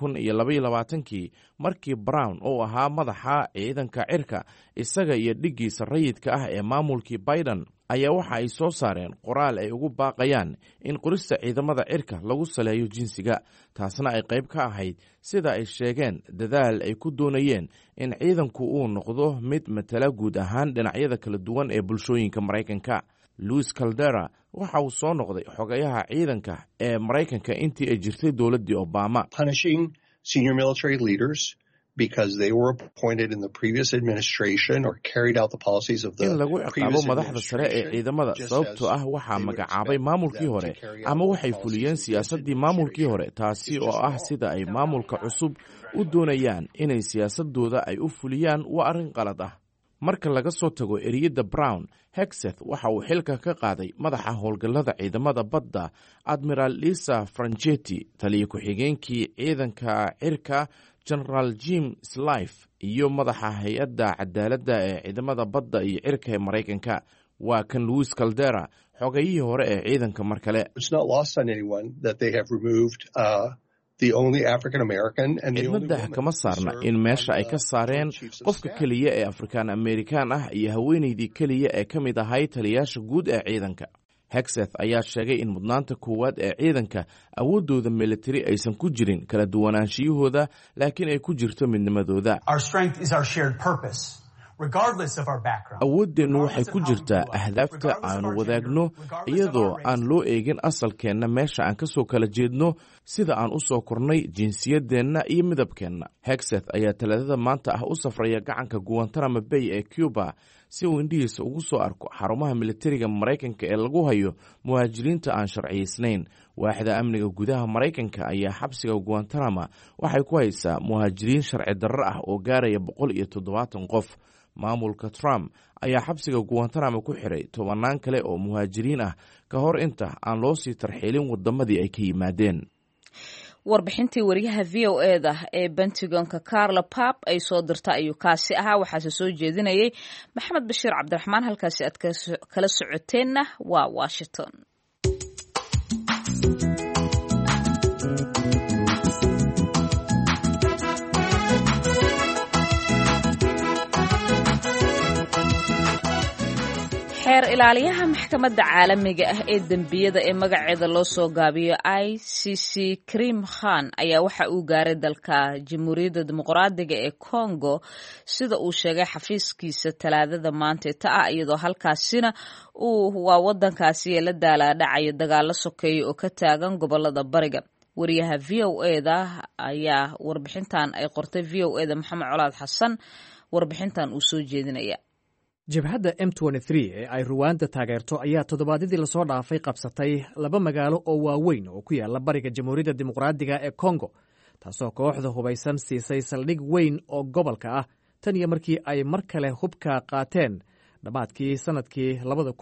2022 markii Brown uu ahaa madaxa ciidanka cirka isaga iyo dhigiisa rayidka ah ee maamulkii Biden ayaa waxa ay soo saareen qoraal ay ugu baaqayaan in qorista ciidamada cirka lagu saleeyo jinsiga. Taasna ay qayb ka ahayd sida ay sheegeen dadaal ay ku doonayeen in ciidanku uu noqdo mid matala guud ahaan dhinacyada kala duwan ee bulshooyinka Mareykanka. Luis Caldera waxa uu soo noqday xogayaha ciidanka ee Mareykanka intii ay jirtay dowladdii Obama. Punishing senior military leaders because they were appointed in the previous administration or carried out the policies of the in lagu ciqaabo madaxda sare ee ciidamada sababtoo ah waxaa magacaabay maamulkii hore ama waxay fuliyeen siyaasaddii maamulkii hore, taasi oo ah sida ay maamulka cusub u doonayaan inay siyaasadooda ay u fuliyaan waa arrin qalad ah. Marka laga soo tago eriyada Brown, Hegseth waxa uu xilka ka qaaday madaxa howlgallada ciidamada badda Admiral Lisa Franchetti, taliye ku-xigeenkii ciidanka cirka General Jim Slife iyo madaxa hay-adda cadaaladda ee ciidamada badda iyo cirka ee Mareykanka. Waa kan Luis Caldera, xogayihii hore ee ciidanka mar kale. Cidnada kama saarna in meesha ay ka saareen qofka keliya ee Afrikaan Amerikaan ah iyo haweenaydii keliya ee ka mid ahay taliyayaasha guud ee ciidanka. Hegseth ayaa sheegay in mudnaanta koowaad ee ciidanka awooddooda militari aysan ku jirin kala duwanaanshiyahooda, laakiin ay ku jirto midnimadooda. Awooddeennu waxay ku jirtaa ahdaafta aanu wadaagno iyadoo aan loo eegin asalkeenna, meesha aan ka soo kala jeedno, sida aan u soo kornay, jinsiyaddeenna iyo midabkeenna. Hegseth ayaa talaadada maanta ah u safraya gacanka Guantanamo Bay ee Cuba si uu indhihiisa ugu soo arko xarumaha militariga Mareykanka ee lagu hayo muhaajiriinta aan sharciyeysnayn. Waaxda amniga gudaha Mareykanka ayaa xabsiga Guantanamo waxay ku haysaa muhaajiriin sharci darro ah oo gaaraya 170 qof. Maamulka Trump ayaa xabsiga Guantanamo ku xiray 10 kale oo muhaajiriin ah ka hor inta aan loo sii tarxiilin wadamadii ay ka yimaadeen. warbixintii wariyaha VOA-da ee Pentagonka Carla Babb ay soo dirta ayuu kaasi ahaa. waxaase soo jeedinayay Maxamed Bashiir Cabdiraxmaan. halkaasi aad kala socoteenna waa Washington. xeer ilaaliyaha maxkamadda caalamiga ah ee dembiyada ee magaceeda loo soo gaabiyo ICC Karim Khan ayaa waxa uu gaaray dalka Jamhuuriyadda Dimuqraadiga ee Congo sida uu sheegay xafiiskiisa Talaadada maanta iyadoo halkaasina waa wadankaasi la daalaadhacayo dagaalo sokeeyo oo ka taagan gobolada bariga. wariyaha VOA-da ayaa warbixintan ay qortay VOA-da Maxamed Colaad Xasan warbixintan uu soo jeedinaya. jabhadda M23 ee ay Ruwaanda taageerto ayaa toddobaadyadii lasoo dhaafay qabsatay 2 magaalo oo waaweyn oo ku yaala bariga Jamhuuriyadda Dimuqraadiga ee Congo, taasoo kooxda hubaysan siisay saldhig weyn oo gobolka ah tan iyo markii ay mar kale hubka qaateen dhammaadkii sanadkii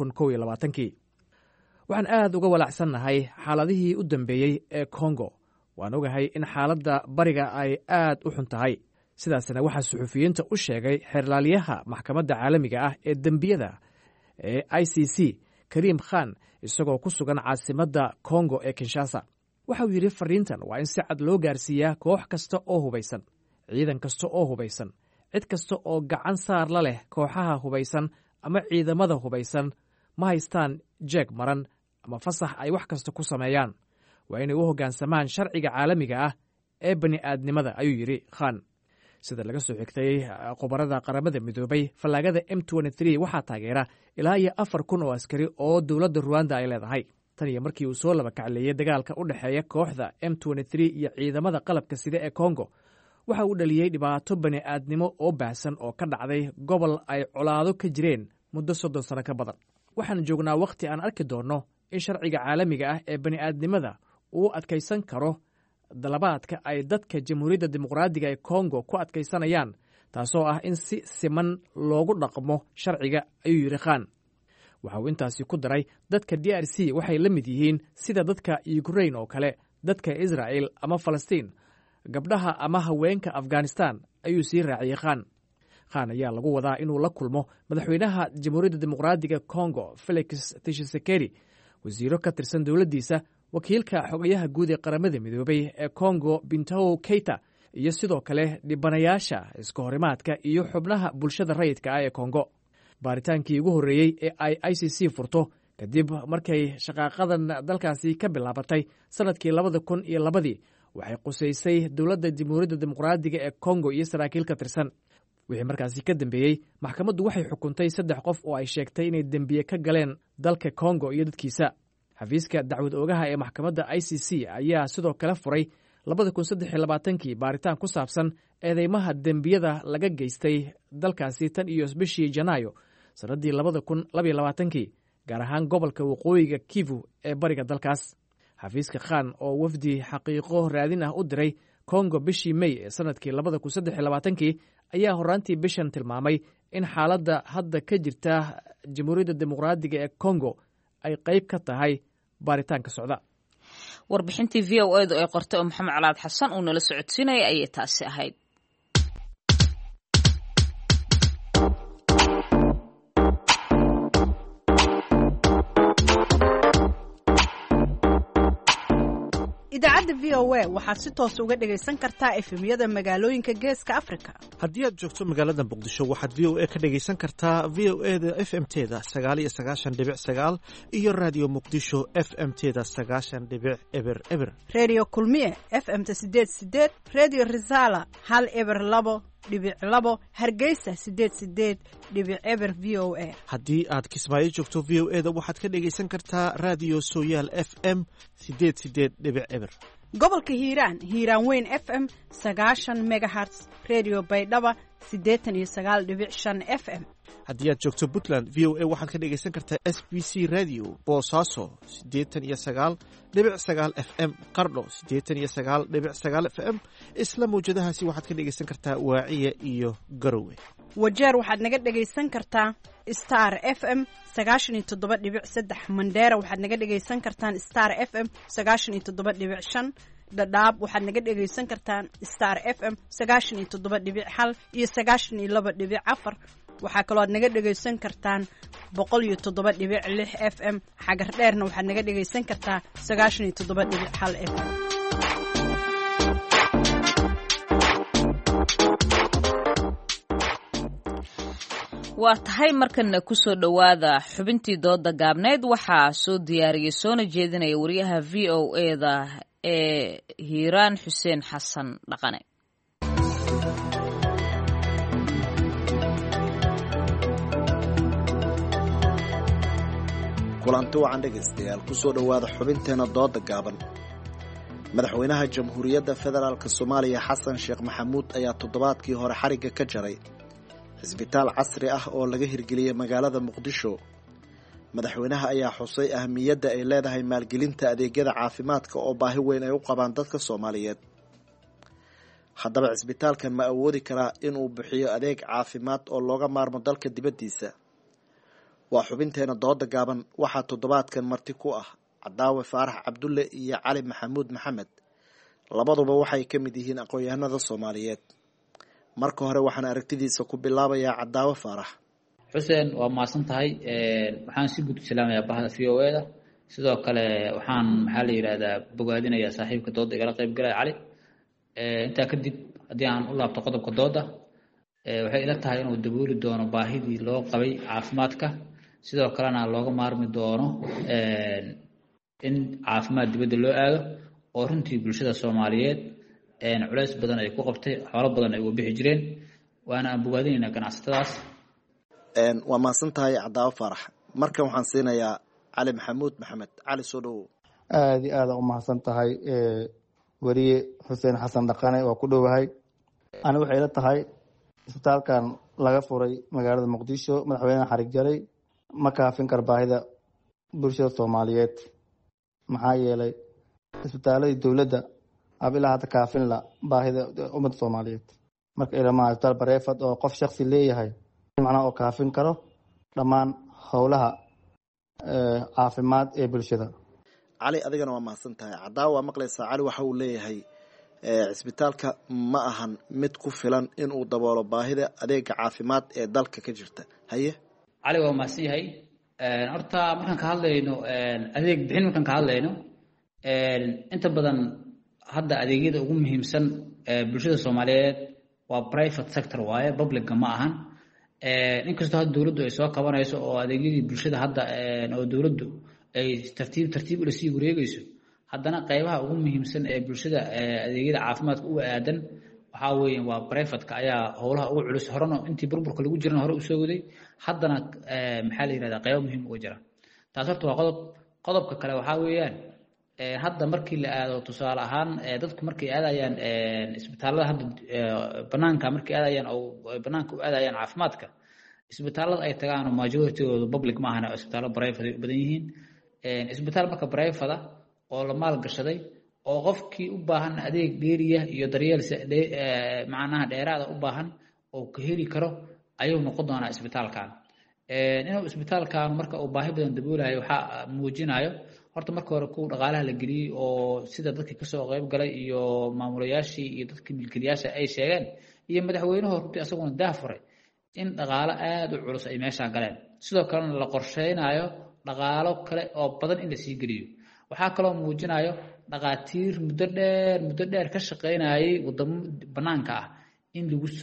2021. waxaan aad uga walacsannahay xaaladihii u dambeeyey ee Congo. waan ogahay in xaaladda bariga ay aad u xun tahay. sidaasna waxaa suxufiyiinta u sheegay xeerlaaliyaha maxkamadda caalamiga ah ee dembiyada ee ICC Karim Khan isagoo ku sugan caasimadda Congo ee Kinshasa. waxa uu yidhi fariintan waa in si cad loo gaarsiiyaa koox kasta oo hubaysan, ciidan kasta oo hubaysan, cid kasta oo gacan saar la leh kooxaha hubaysan ama ciidamada hubaysan ma haystaan jeeg maran ama fasax ay wax kasta ku sameeyaan. waa inay u hoggaansamaan sharciga caalamiga ah ee bani'aadnimada, ayuu yidhi Khan. sida laga soo xigtay khubarada qaramada midoobay, fallaagada M23 waxaa taageera ilaa iyo 4,000 oo askari oo dowladda Ruwaanda ay leedahay. tan iyo markii uu soo laba kacleeyey dagaalka u dhexeeya kooxda M23 iyo ciidamada qalabka sida ee Congo, waxa uu dhaliyey dhibaato bani'aadnimo oo baahsan oo ka dhacday gobol ay colaado ka jireen muddo 30 sano ka badan. waxaan joognaa wakhti aan arki doonno in sharciga caalamiga ah ee bani'aadnimada uu adkaysan karo dalabaadka ay dadka Jamhuuriyadda Dimuqraadiga ee Congo ku adkaysanayaan, taasoo ah in si siman loogu dhaqmo sharciga, ayuu yidhi Khan. waxa uu intaasi ku daray dadka DRC waxay la mid yihiin sida dadka Ukraine oo kale, dadka Israel ama Falastiin, gabdhaha ama haweenka Afghanistan, ayuu sii raaciyey Khan. Khan ayaa lagu wadaa inuu la kulmo madaxweynaha Jamhuuriyadda Dimuqraadiga Congo Felix Tshisekedi, wasiiro ka tirsan dowladdiisa, wakiilka xogayaha guud ee qaramada midoobay ee Congo Bintou Keita, iyo sidoo kale dhibanayaasha iska horimaadka iyo xubnaha bulshada rayidka ah ee Congo. baaritaankii ugu horreeyey ee ay ICC furto kadib markay shaqaaqadan dalkaasi ka bilaabatay sanadkii 2002 waxay qusaysay dowladda Jamhuuriyadda Dimuqraadiga ee Congo iyo saraakiil ka tirsan. wixii markaasi ka dambeeyey, maxkamaddu waxay xukuntay 3 qof oo ay sheegtay inay dembiye ka galeen dalka Congo iyo dadkiisa. xafiiska dacwad oogaha ee maxkamadda ICC ayaa sidoo kale furay 2023 baaritaan ku saabsan eedeymaha dembiyada laga geystay dalkaasi tan iyo bishii Janaayo sanadii 2022, gaar ahaan gobolka waqooyiga Kivu ee bariga dalkaas. xafiiska Khan oo wafdi xaqiiqo raadin ah u diray Congo bishii May ee sanadkii 2023 ayaa horaantii bishan tilmaamay in xaaladda hadda ka jirta Jamhuuriyadda Dimuqraadiga ee Congo ay qayb ka tahay baaritaanka socda. warbixintii VOA-da ee qortay oo Maxamed Colaad Xasan uu nala socodsiinayay ayay taasi ahayd. idaacadda VOA waxaad si toos uga dhagaysan kartaa efemyada magaalooyinka Geeska Afrika. haddii aad joogto magaalada Muqdisho waxaad VOA ka dhagaysan kartaa VOA-da FM-teeda 99.9 iyo Radio Muqdisho FM-teeda 90.0. Radio Kulmiye FM-ta 88, Radio Risala 102.2, Hargeysa 88.0 VOA. haddii aad Kismaayo joogto VOA-da waxaad ka dhagaysan kartaa Radio Sooyaal FM 88.0. gobolka Hiiraan Weyn FM 90 MHz, Radio Baydhaba 89.5 FM. haddii aad joogto Puntland VOA waxaad ka dhagaysan kartaa SBC Radio Boosaaso 89.9 FM, Qardho 89.9 FM. isla mawjadahaasi waxaad ka dhagaysan kartaa Waaciya iyo Garowe. Wajeer waxaad naga dhagaysan kartaa Star FM 97.3, Mandera waxaad naga dhagaysan kartaan Star FM 97.5, Dadaab waxaad naga dhagaysan kartaan Star FM 97.1 iyo 92.4. waxaa kaloo aad naga dhagaysan kartaan 107.6 FM. xagar dheerna waxaad naga dhagaysan kartaa 97.1 FM. waa tahay markana kusoo dhowaada xubintii dooda gaabneed waxaa soo diyaariyey soona jeedinaya wariyaha v o eda ee hiiraan xuseen xasan dhaqane. kulanti wacan dhegaystayaal kusoo dhowaada xubinteena dooda gaaban. madaxweynaha jamhuuriyadda federaalk soomaaliya xasan sheekh maxamuud ayaa toddobaadkii hore xarigga ka jaray cisbitaal casri ah oo laga hirgeliyey magaalada muqdisho. madaxweynaha ayaa xusay ahamiyadda ay leedahay maalgelinta adeegyada caafimaadka oo baahi weyn ay u qabaan dadka soomaaliyeed. haddaba cisbitaalkan ma awoodi karaa inuu bixiyo adeeg caafimaad oo looga maarmo dalka dibaddiisa? waa xubinteena dooda gaaban. waxaa toddobaadkan marti ku ah cadaawe faarax cabdulle iyo cali maxamuud maxamed. labaduba waxay ka mid yihiin aqoon-yahanada soomaaliyeed. marka hore waxaan aragtidiisa ku bilaabayaa cadaawe faarax. xuseen waa mahadsan tahay. waxaan si guud u salaamayaa bahda v o eda. sidoo kale waxaan maxaa la yidhahdaa bogaadinayaa saaxiibka dooda igala qayb galaya cali. intaa kadib haddii aan u laabto qodobka dooda, waxay ila tahay inuu dabooli doono baahidii loo qabay caafimaadka, sidoo kalena looga maarmi doono in caafimaad dibadda loo aado oo runtii bulshada soomaaliyeed culays badan ay ku qabtay, xoolo badan ay uga bixi jireen. waana aan bogaadinaynaa ganacsatadaas. waa mahadsan tahay cadaawe faarax. markan waxaan siinayaa cali maxamuud maxamed. cali soo dhowow. aada iyo aada u mahadsan tahay weriye xuseen xasan dhaqane waa ku dhowahay. ani waxay ila tahay isbitaalkan laga furay magaalada muqdisho madaxweynaha xarig jaray ma kaafin kar baahida bulshada soomaaliyeed. maxaa yeelay isbitaaladii dowladda ab ilaa hadda kaafin la baahida ummadda soomaaliyeed. marka ilamaha isbitaal bareefad oo qof shaksi leeyahay macnaha oo kaafin karo dhammaan howlaha caafimaad ee bulshada. cali adigana waa mahadsan tahay. cadaawa waa maqlaysaa. cali waxa uu leeyahay cisbitaalka ma ahan mid ku filan inuu daboolo baahida adeega caafimaad ee dalka ka jirta. haye cali waa mahadsan yahay. horta markaan ka hadlayno adeeg bixin, markaan ka hadlayno inta badan hadda adeegyada ugu muhiimsan bulshada soomaaliyeed waa private sector waaye, publicga ma ahan. inkastoo hadda dowladdu ay soo qabanayso oo adeegyadii bulshada hadda oo dowladdu ay tartiib ula sii wareegayso, haddana qaybaha ugu muhiimsan ee bulshada adeegyada caafimaadka uga aadan waxaa weeye waa privateka ayaa howlaha ugu culus. horena intii burburka lagu jirana hore usoo waday, haddana maxaa la yihahdaa qaybo muhiim uga jira. taas horta waa qodobka kale waxaa weeyaan hadda markii la aado tusaale ahaan dadku markay aadayaan isbitaalada hadda banaanka markay aadayaan oo banaanka u aadayaan caafimaadka, isbitaalada ay tagaan majoritygooda public ma ahana, isbitaallo private ay u badan yihiin. isbitaal marka private oo la maal gashaday oo qofkii u baahan adeeg dheeriya iyo daryeel macnaha dheeraada u baahan oo ka heli karo ayuu noqon doonaa isbitaalkan. inuu isbitaalkan marka uu baahi badan daboolayo waxaa muujinayo horta marka hore kuwa dhaqaalaha la geliyey oo sida dadkii kasoo qayb galay iyo maamulayaashii iyo dadkii milkiilayaasha ay sheegeen, iyo madaxweynuhu runtii asaguna daafuray in dhaqaalo aada u culus ay meeshaan galeen. sidoo kalena la qorsheynayo dhaqaalo kale oo badan in la sii geliyo. waxaa kaloo muujinayo dhaqaatiir muddo dheer ka shaqeynayay wadamo banaanka ah in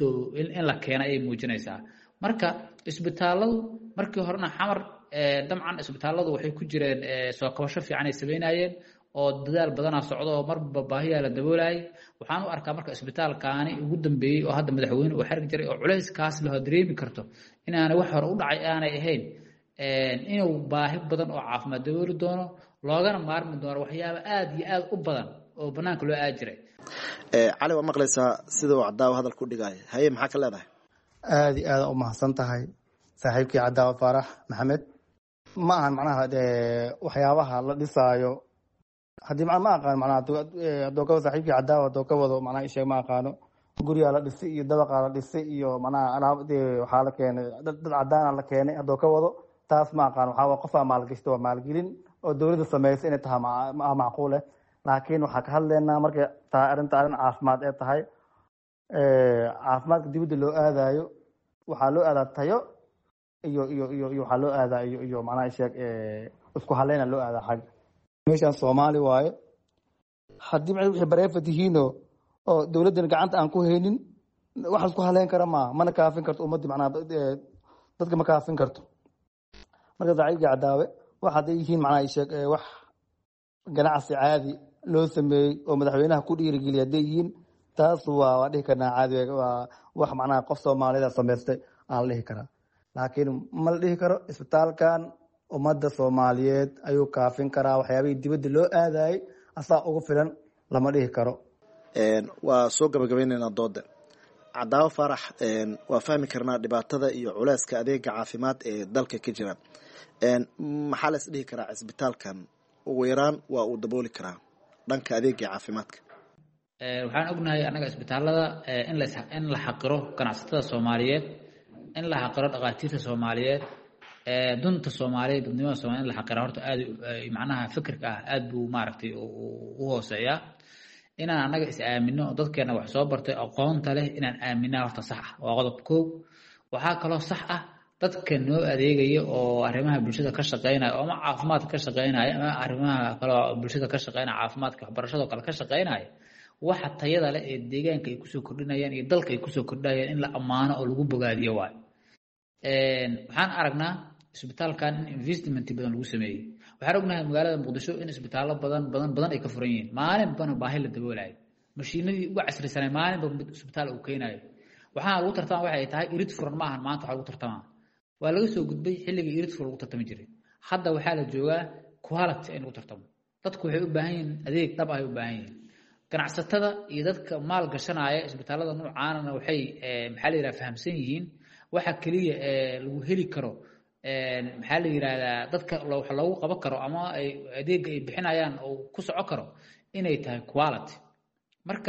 la keenay ay muujinaysaa. marka isbitaaladu markii horena xamar dabcan isbitaaladu waxay ku jireen soo kabasho fiican ay sameynayeen oo dadaal badanaa socdo oo marba baahiyaa la daboolayay. waxaan u arkaa marka isbitaalkaani ugu dambeeyey oo hadda madaxweyne uu xarig jaray oo culayskaas loo dareemi karto inaanay wax hore u dhacay aanay ahayn, inuu baahi badan oo caafimaad dabooli doono, loogana maarmi doono waxyaaba aada iyo aada u badan oo banaanka loo aadi jiray. cali waa maqlaysaa sida uu cadaawa hadal ku dhigaayo. haye maxaa ka leedahay? aada iyo aada u mahadsan tahay saaxiibkii cadaawe faarax maxamed. ma ahan macnaha waxyaabaha la dhisaayo haddii ma aqaan macnaha hadduu ka saaxiibkii cadaawe hadduu ka wado macnaha isheeg ma aqaano. gurigaa la dhisay iyo dabaqaa la dhisay iyo macnaha alaab waxaa la keenay dad cadaana la keenay hadduu ka wado taas ma aqaan. waxaa qofaa maalgashta waa maalgelin oo dowladda sameysay inay tahay macquule. laakiin waxaa ka hadlaynaa markay tahay arrin caafimaad ee tahay caafimaadka dibadda loo aadayo waxaa loo aadaa tayo iyo waxaa loo aadaa iyo macnaha sheeg isku haleyna loo aadaa xag. meeshaan soomaali waaye. haddii waxay bareefad yihiino oo dowladdan gacanta aan ku haynin wax isku haleyn kara maaha, mana kaafin karto ummaddii macnaha dadka ma kaafin karto. marka daciifka cadaawe wax hadday yihiin macnaha sheeg wax ganacsi caadi loo sameeyey oo madaxweynaha ku dhiirigeliya hadday yihiin taas waa dhihi karnaa caadi waa wax macnaha qof Soomaaliyeed samaystay aan la dhihi karaa. laakiin ma la dhihi karo isbitaalkan ummadda Soomaaliyeed ayuu kaafin karaa waxyaabihii dibadda loo aadayay asaa ugu filan lama dhihi karo. waa soo gabagabaynaynaa dooda. Cadaawe Faarax, waa fahmi karnaa dhibaatada iyo culeyska adeega caafimaad ee dalka ka jira. maxaa la is dhihi karaa isbitaalkan ugu yaraan waa uu dabooli karaa dhanka adeega caafimaadka? waxaan ognahay anaga isbitaalada in la xaqiro ganacsatada Soomaaliyeed, in la xaqiro dhaqaatiirta Soomaaliyeed, dunta Soomaaliyeed, dadnimada Soomaaliyeed in la xaqiro horta aad macnaha fikirka ah aad buu maaragtay u hooseeyaa. inaan anaga is aamino dadkeena wax soo bartay aqoonta leh inaan aaminaa horta sax ah waa qodob koow. waxaa kaloo sax ah dadka noo adeegaya oo arrimaha bulshada ka shaqeynaya oo ama caafimaadka ka shaqeynaya ama arrimaha kale bulshada ka shaqeynaya caafimaadka waxbarashada kale ka shaqeynaya waxa tayada leh ee deegaanka ay kusoo kordhinayaan iyo dalka ay kusoo kordhinayaan in la ammaano oo lagu bogaadiyo waayo. waxaan aragnaa isbitaalkan in investment badan lagu sameeyey. waxaan ognahay magaalada Muqdisho in isbitaallo badan ay ka furan yihiin, maalin badan baahi la daboolayo, mashiinadii ugu casrisanay maalin badan isbitaal uu keenayo. waxaan lagu tartama waxay tahay irid furan maahan maanta waxa lagu tartamaa. waa laga soo gudbay xilligii irid furan lagu tartami jiray. hadda waxaa la joogaa quality in lagu tartamo. dadku waxay u baahan yihiin adeeg dhab ah ay u baahan yihiin. ganacsatada iyo dadka maal gashanaya isbitaalada noocaana waxay maxaa la yiraahdaa fahamsan yihiin waxa kaliya lagu heli karo maxaa la yiraahdaa dadka wax loogu qaban karo ama ay adeeg ay bixinayaan oo ku soco karo inay tahay quality. marka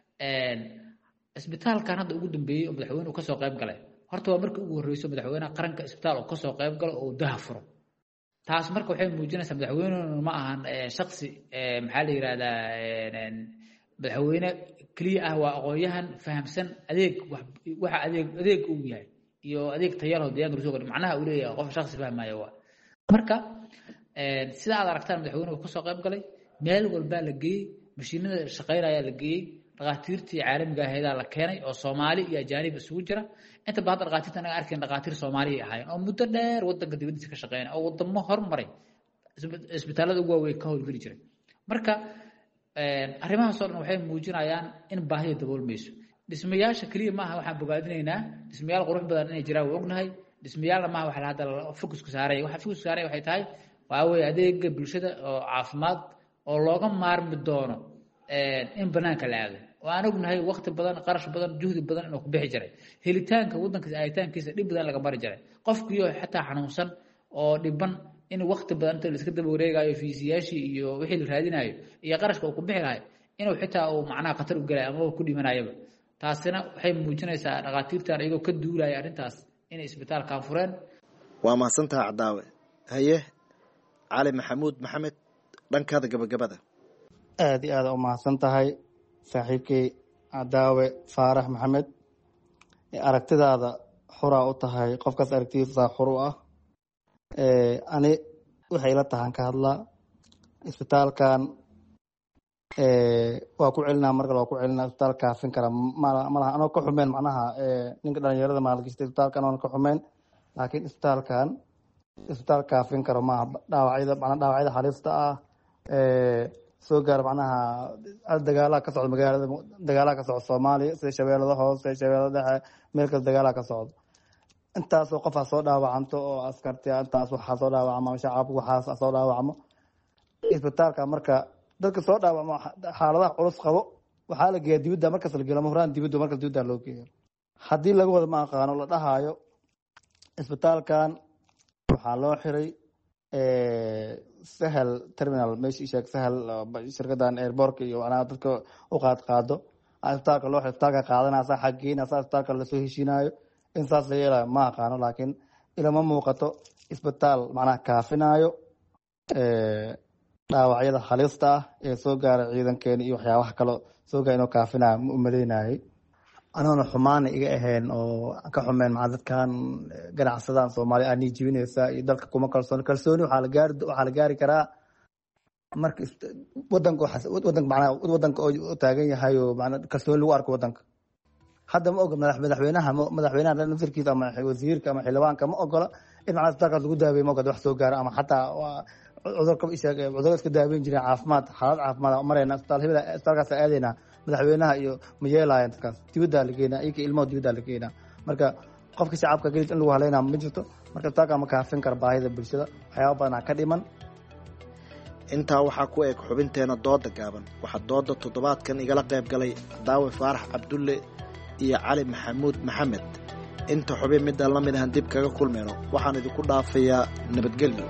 isbitaalkan hadda ugu dambeeyay oo madaxweynuhu ka soo qayb galay horta waa markii ugu horreysay madaxweynaha qaranka isbitaal oo ka soo qayb galo oo daha furo. taas marka waxay muujinaysaa madaxweynuhu ma ahan shakhsi maxaa la yiraahdaa madaxweyne kaliya ah, waa aqoonyahan fahamsan adeeg waxa adeeg uu yahay iyo adeeg tayalo deegaanka soo gudbay macnaha uu leeyahay qof shakhsi fahmaya waa. marka sida aad aragtaan madaxweynuhu ka soo qayb galay meel walba la geeyay, mashiinada shaqeynaya la geeyay, dhaqaatiirtii caalamiga ahayd la keenay oo Soomaali iyo ajaanib isugu jira. inta badan dhaqaatiirta anaga arkeen dhaqaatiir Soomaali ahaayeen oo muddo dheer wadanka dibadiisa ka shaqeynay oo wadamo hormaray isbitaalada ugu waaweyn ka howlgeli jiray. marka arrimahaas oo dhan waxay muujinayaan in baahida daboolmayso. dhismayaasha kaliya maaha waxaan bogaadinaynaa dhismayaal qurux badan inay jiraan waa ognahay. dhismayaal maaha waxa hadda focus ku saaray waxay tahay waa way adeega bulshada oo caafimaad oo looga maarmi doono in banaanka la aado. waan ognahay waqti badan, qarash badan, juhdi badan inuu ku bixi jiray helitaanka wadanka aayitaankiisa dhib badan laga bari jiray. qofkiyo xitaa xanuunsan oo dhiban in waqti badan inta la iska daba wareegayo fiisiyaashii iyo wixii la raadinayo iyo qarashka uu ku bixi lahayo inuu xitaa uu macnaha khatar u galay ama ku dhimanayaba. taasina waxay muujinaysaa dhaqaatiirtan iyagoo ka duulaya arrintaas inay isbitaalkan fureen. waa mahadsantahay Cadaawe. haye Cali Maxamuud Maxamed, dhankaada gabagabada. aad iyo aad u mahadsan tahay saaxiibkay Cadaawe Faarax Maxamed. aragtidaada xura u tahay, qofkaas aragtidiisa xur u ah. ani waxay la tahan ka hadlaa isbitaalkan waa ku celinaa marka waa ku celinaa isbitaal kaafin kara malaha anoo ka xumeen macnaha ninka dhalinyarada maalgashta isbitaalkan oona ka xumeen, laakiin isbitaalkan isbitaal kaafin karo maaha dhaawacyada halista ah soo gaar macnaha dagaalaha ka socda magaalada, dagaalaha ka socda Soomaaliya sida shabeellada hoose, shabeellada dhexe, meel kasta dagaalaha ka socda. intaasoo qof soo dhaawacanto oo askarti intaas waxaa soo dhaawacmo shacabku waxaa soo dhaawacmo. isbitaalka marka dadka soo dhaawacmo xaaladaha culus qabo waxaa la geeyaa dibadda, markaas la geeyo horaan dibadda, markaas dibadda loo geeyo. haddii laga wada ma aqaano la dhahayo isbitaalkan waxaa loo xiray Sahal terminal meeshii sheeg Sahal shirkadan airport iyo ana dadka u qaado isbitaalka loo xiray, isbitaalka qaadanaysa xageena isbitaalka la soo heshiinayo in saas la yeelayo ma aqaano. laakiin ilama muuqato isbitaal macnaha kaafinayo dhaawacyada halista ah ee soo gaara ciidankeena iyo waxyaabaha kale soo gaara inuu kaafinayo ma u maleynayay. anoona xumaana iga ahayn oo ka xumeen macna dadkan ganacsadan Soomaali aan jibinaysa iyo dalka kuma kalsooni waxaa la gaari karaa marka wadanka macnaha wadanka oo taagan yahay oo macna kalsooni lagu arko wadanka. hadda ma oga madaxweynaha naftirkiisa ama wasiirka ama xildhibaanka ma ogola in macnaha isbitaalkaas lagu daaweeyo ma ogada wax soo gaara ama xataa cudurka iska daaweyn jireen caafimaad xaalad caafimaad marayna isbitaalkaas aadayna madaxweynaha iyo ma yeelaayeen dadkaas dibaddaa la keenaa iyaka ilmaha dibaddaa la keenaa marka qofka shacabka gelis in lagu haleynaa ma jirto marka isbitaalka ma kaafin kara baahida bulshada waxyaaba badanaa ka dhiman. intaa waxaa ku eg xubinteena dooda gaaban waxaa dooda toddobaadkan igala qayb galay daawe faarax cabdulle iyo cali maxamuud maxamed. inta xubin midaan la mid ahan dib kaga kulmayno waxaan idinku dhaafayaa nabadgelyo.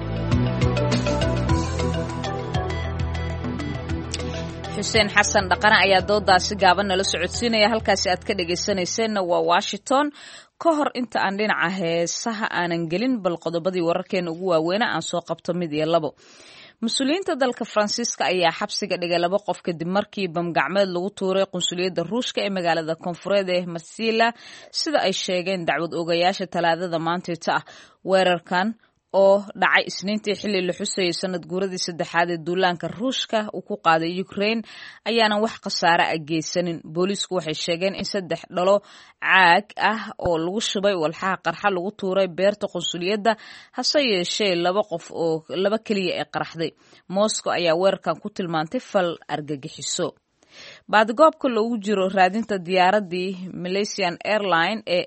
xuseen xasan dhaqane ayaa doodaasi gaaban nala socodsiinaya. halkaasi aad ka dhegaysanayseena waa Washington. ka hor inta aan dhinaca heesaha aanan gelin bal qodobadii wararkeena ugu waaweynaa aan soo qabto mid iyo labo. mas-uuliyiinta dalka faransiiska ayaa xabsiga dhigay 2 qof kadib markii bamgacmeed lagu tuuray qunsuliyadda ruushka ee magaalada koonfureed ee Marsella sida ay sheegeen dacwad oogayaasha Talaadada maanteeta ah. weerarkan oo dhacay Isniintii xilli la xusayay sanad guuradii 3aad ee duulaanka Ruushka uu ku qaaday Ukraine ayaana wax khasaare ah geysanin. Booliisku waxay sheegeen in 3 dhalo caag ah oo lagu shubay walxaha qarxa lagu tuuray beerta qunsuliyadda hase yeeshee 2 qof oo 2 kaliya ay qaraxday. Moscow ayaa weerarkan ku tilmaantay fal argagixiso. baadgoobka loogu jiro raadinta diyaaradii Malaysian Airline ee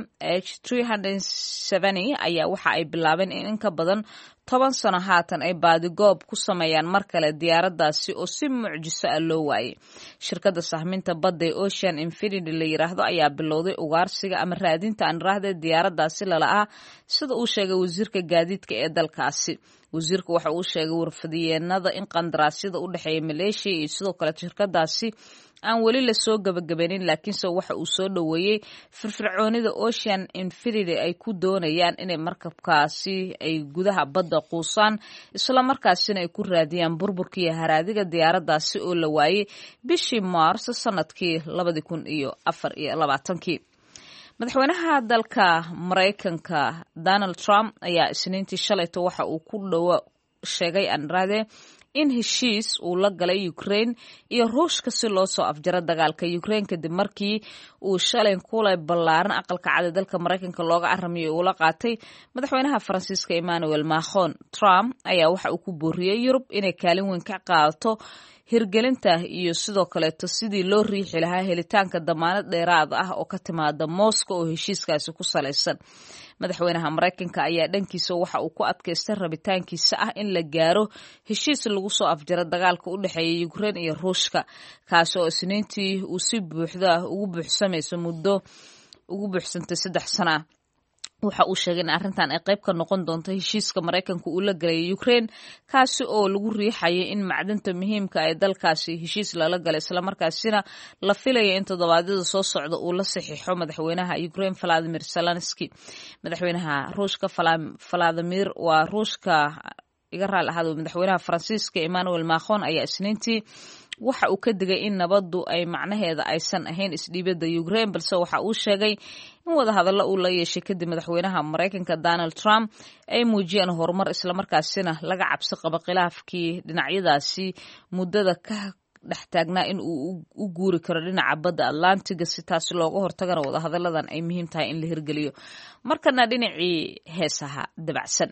MH370 ayaa waxa ay bilaabeen in ka badan 10 sano haatan ay baadigoob ku sameeyaan mar kale diyaaradaasi oo si mucjiso ah loo waayay. shirkadda sahminta badda ee Ocean Infinity la yiraahdo ayaa bilowday ugaarsiga ama raadinta aan raahday diyaaradaasi lala sida uu sheegay wasiirka gaadiidka ee dalkaasi. wasiirku waxa uu sheegay warfadiyeenada in qandaraasyada u dhaxeeya Malaysia iyo sidoo kale shirkadaasi aan weli la soo gabagabeyn laakiinse waxa uu soo dhaweeyay firfircoonida Ocean Infinity ay ku doonayaan inay markabkaasi ay gudaha badda quusaan isla markaasina ay ku raadiyaan burburkii haraadiga diyaaradaasi oo la waayay bishii Maarso sanadkii 2024. madaxweynaha dalka Mareykanka Donald Trump ayaa Isniintii shalayto waxa uu ku sheegay in heshiis uu la galay Ukraine iyo Ruushka si loo soo afjaro dagaalka Ukraine kadib markii uu shalay kulay ballaaran aqalka cad dalka Mareykanka looga aramiyo uu la qaatay madaxweynaha Faransiiska Emmanuel Macron. Trump ayaa waxa uu ku booriyay Yurub inay kaalin weyn ka qaadato hirgelinta iyo sidoo kale sidii loo riixi lahaa helitaanka damaanad dheeraad ah oo ka timaada Moscow oo heshiiskaasi ku salaysan. madaxweynaha Mareykanka ayaa dhankiisa waxa uu ku adkaystay rabitaankiisa ah in la gaaro heshiis lagu soo afjaro dagaalka u dhaxeeya Ukraine iyo Ruushka kaas oo Isniintii uu si buuxda ugu buuxsantay 3 sano. waxa uu sheegay in arrintan ay qayb ka noqon doonto heshiiska Mareykanka uu la galay Ukraine kaasi oo lagu riixayay in macdanta muhiimka ah ee dalkaasi heshiis lala galay isla markaasina la filayo in toddobaadyada soo socda uu la saxiixo madaxweynaha Ukraine Volodymyr Zelensky. madaxweynaha Ruushka Vladimir waa Ruushka iga raal ahado madaxweynaha Faransiiska Emmanuel Macron ayaa Isniintii waxa uu ka digay in nabaddu ay macnaheeda aysan ahayn isdhiibada Ukraine balse waxa uu sheegay in wada hadallo uu la yeeshay kadib madaxweynaha Mareykanka Donald Trump ay muujiyeen horumar isla markaasina laga cabsi qabo khilaafkii dhinacyadaasi muddada ka dhex taagnaa in uu u guuri karo dhinaca badda Atlantiga si taas looga hortagana wada hadalladan ay muhiim tahay in la hirgeliyo. markana dhinacii heesaha dabacsan.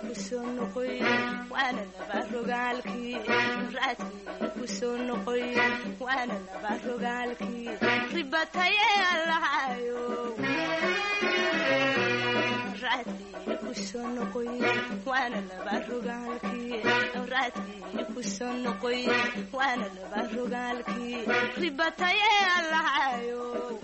ku soo noqoy waana laba rogaalkii raadkii ku soo noqoy waana laba rogaalkii ribataye allahayo raadkii ku soo noqoy waana laba rogaalkii raadkii ku soo noqoy waana laba rogaalkii ribataye allahayo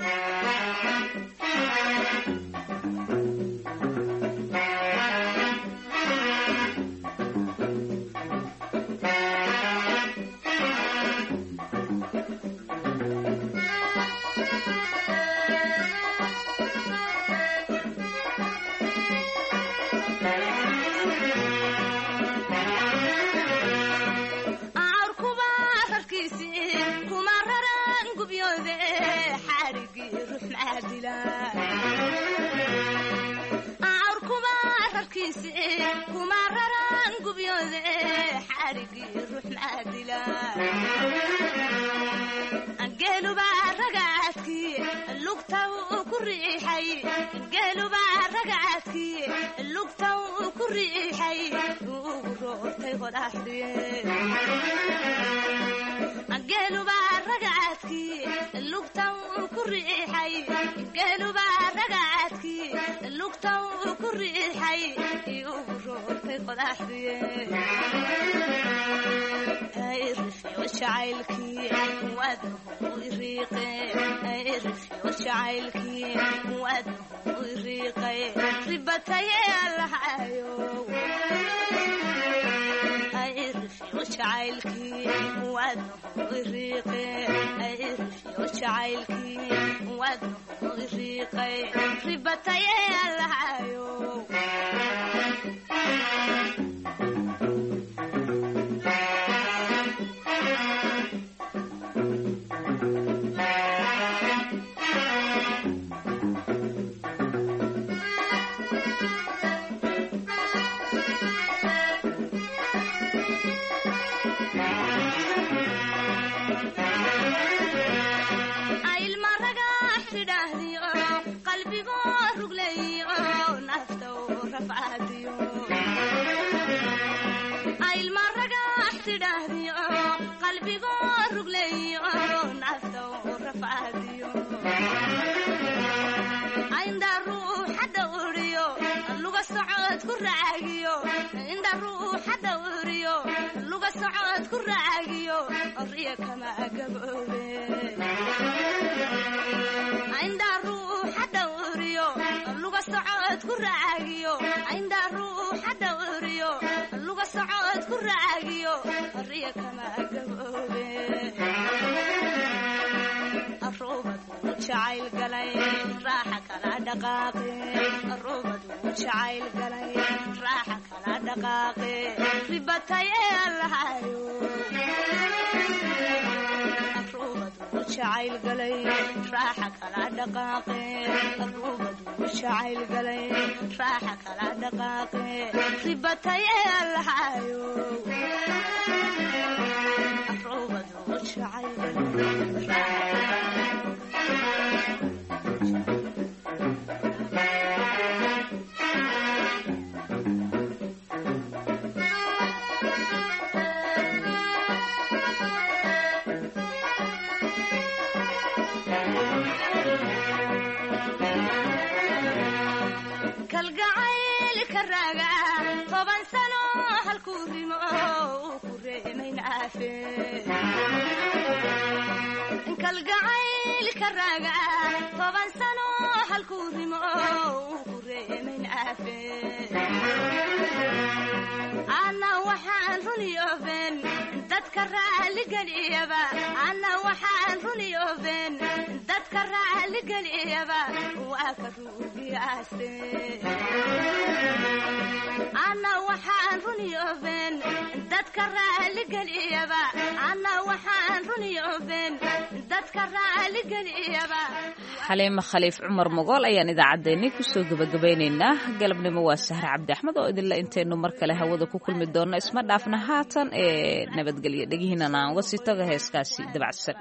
xaliima khaliif cumar mogool ayaan idaacaddeenni kusoo gebagabaynaynaa galabnimo waa sahre cabdi axmed oo idinla intaynu mar kale hawada ku kulmi doonno isma dhaafna haatan ee nabadgelya dhegihiinana aan uga sii tago heeskaasi dabacsan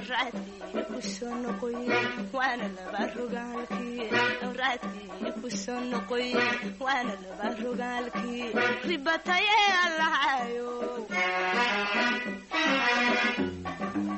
raadkii ku soo noqoy waana laba rogaalkii raadkii ku soo noqoy waana laba rogaalkii ribataye allahayo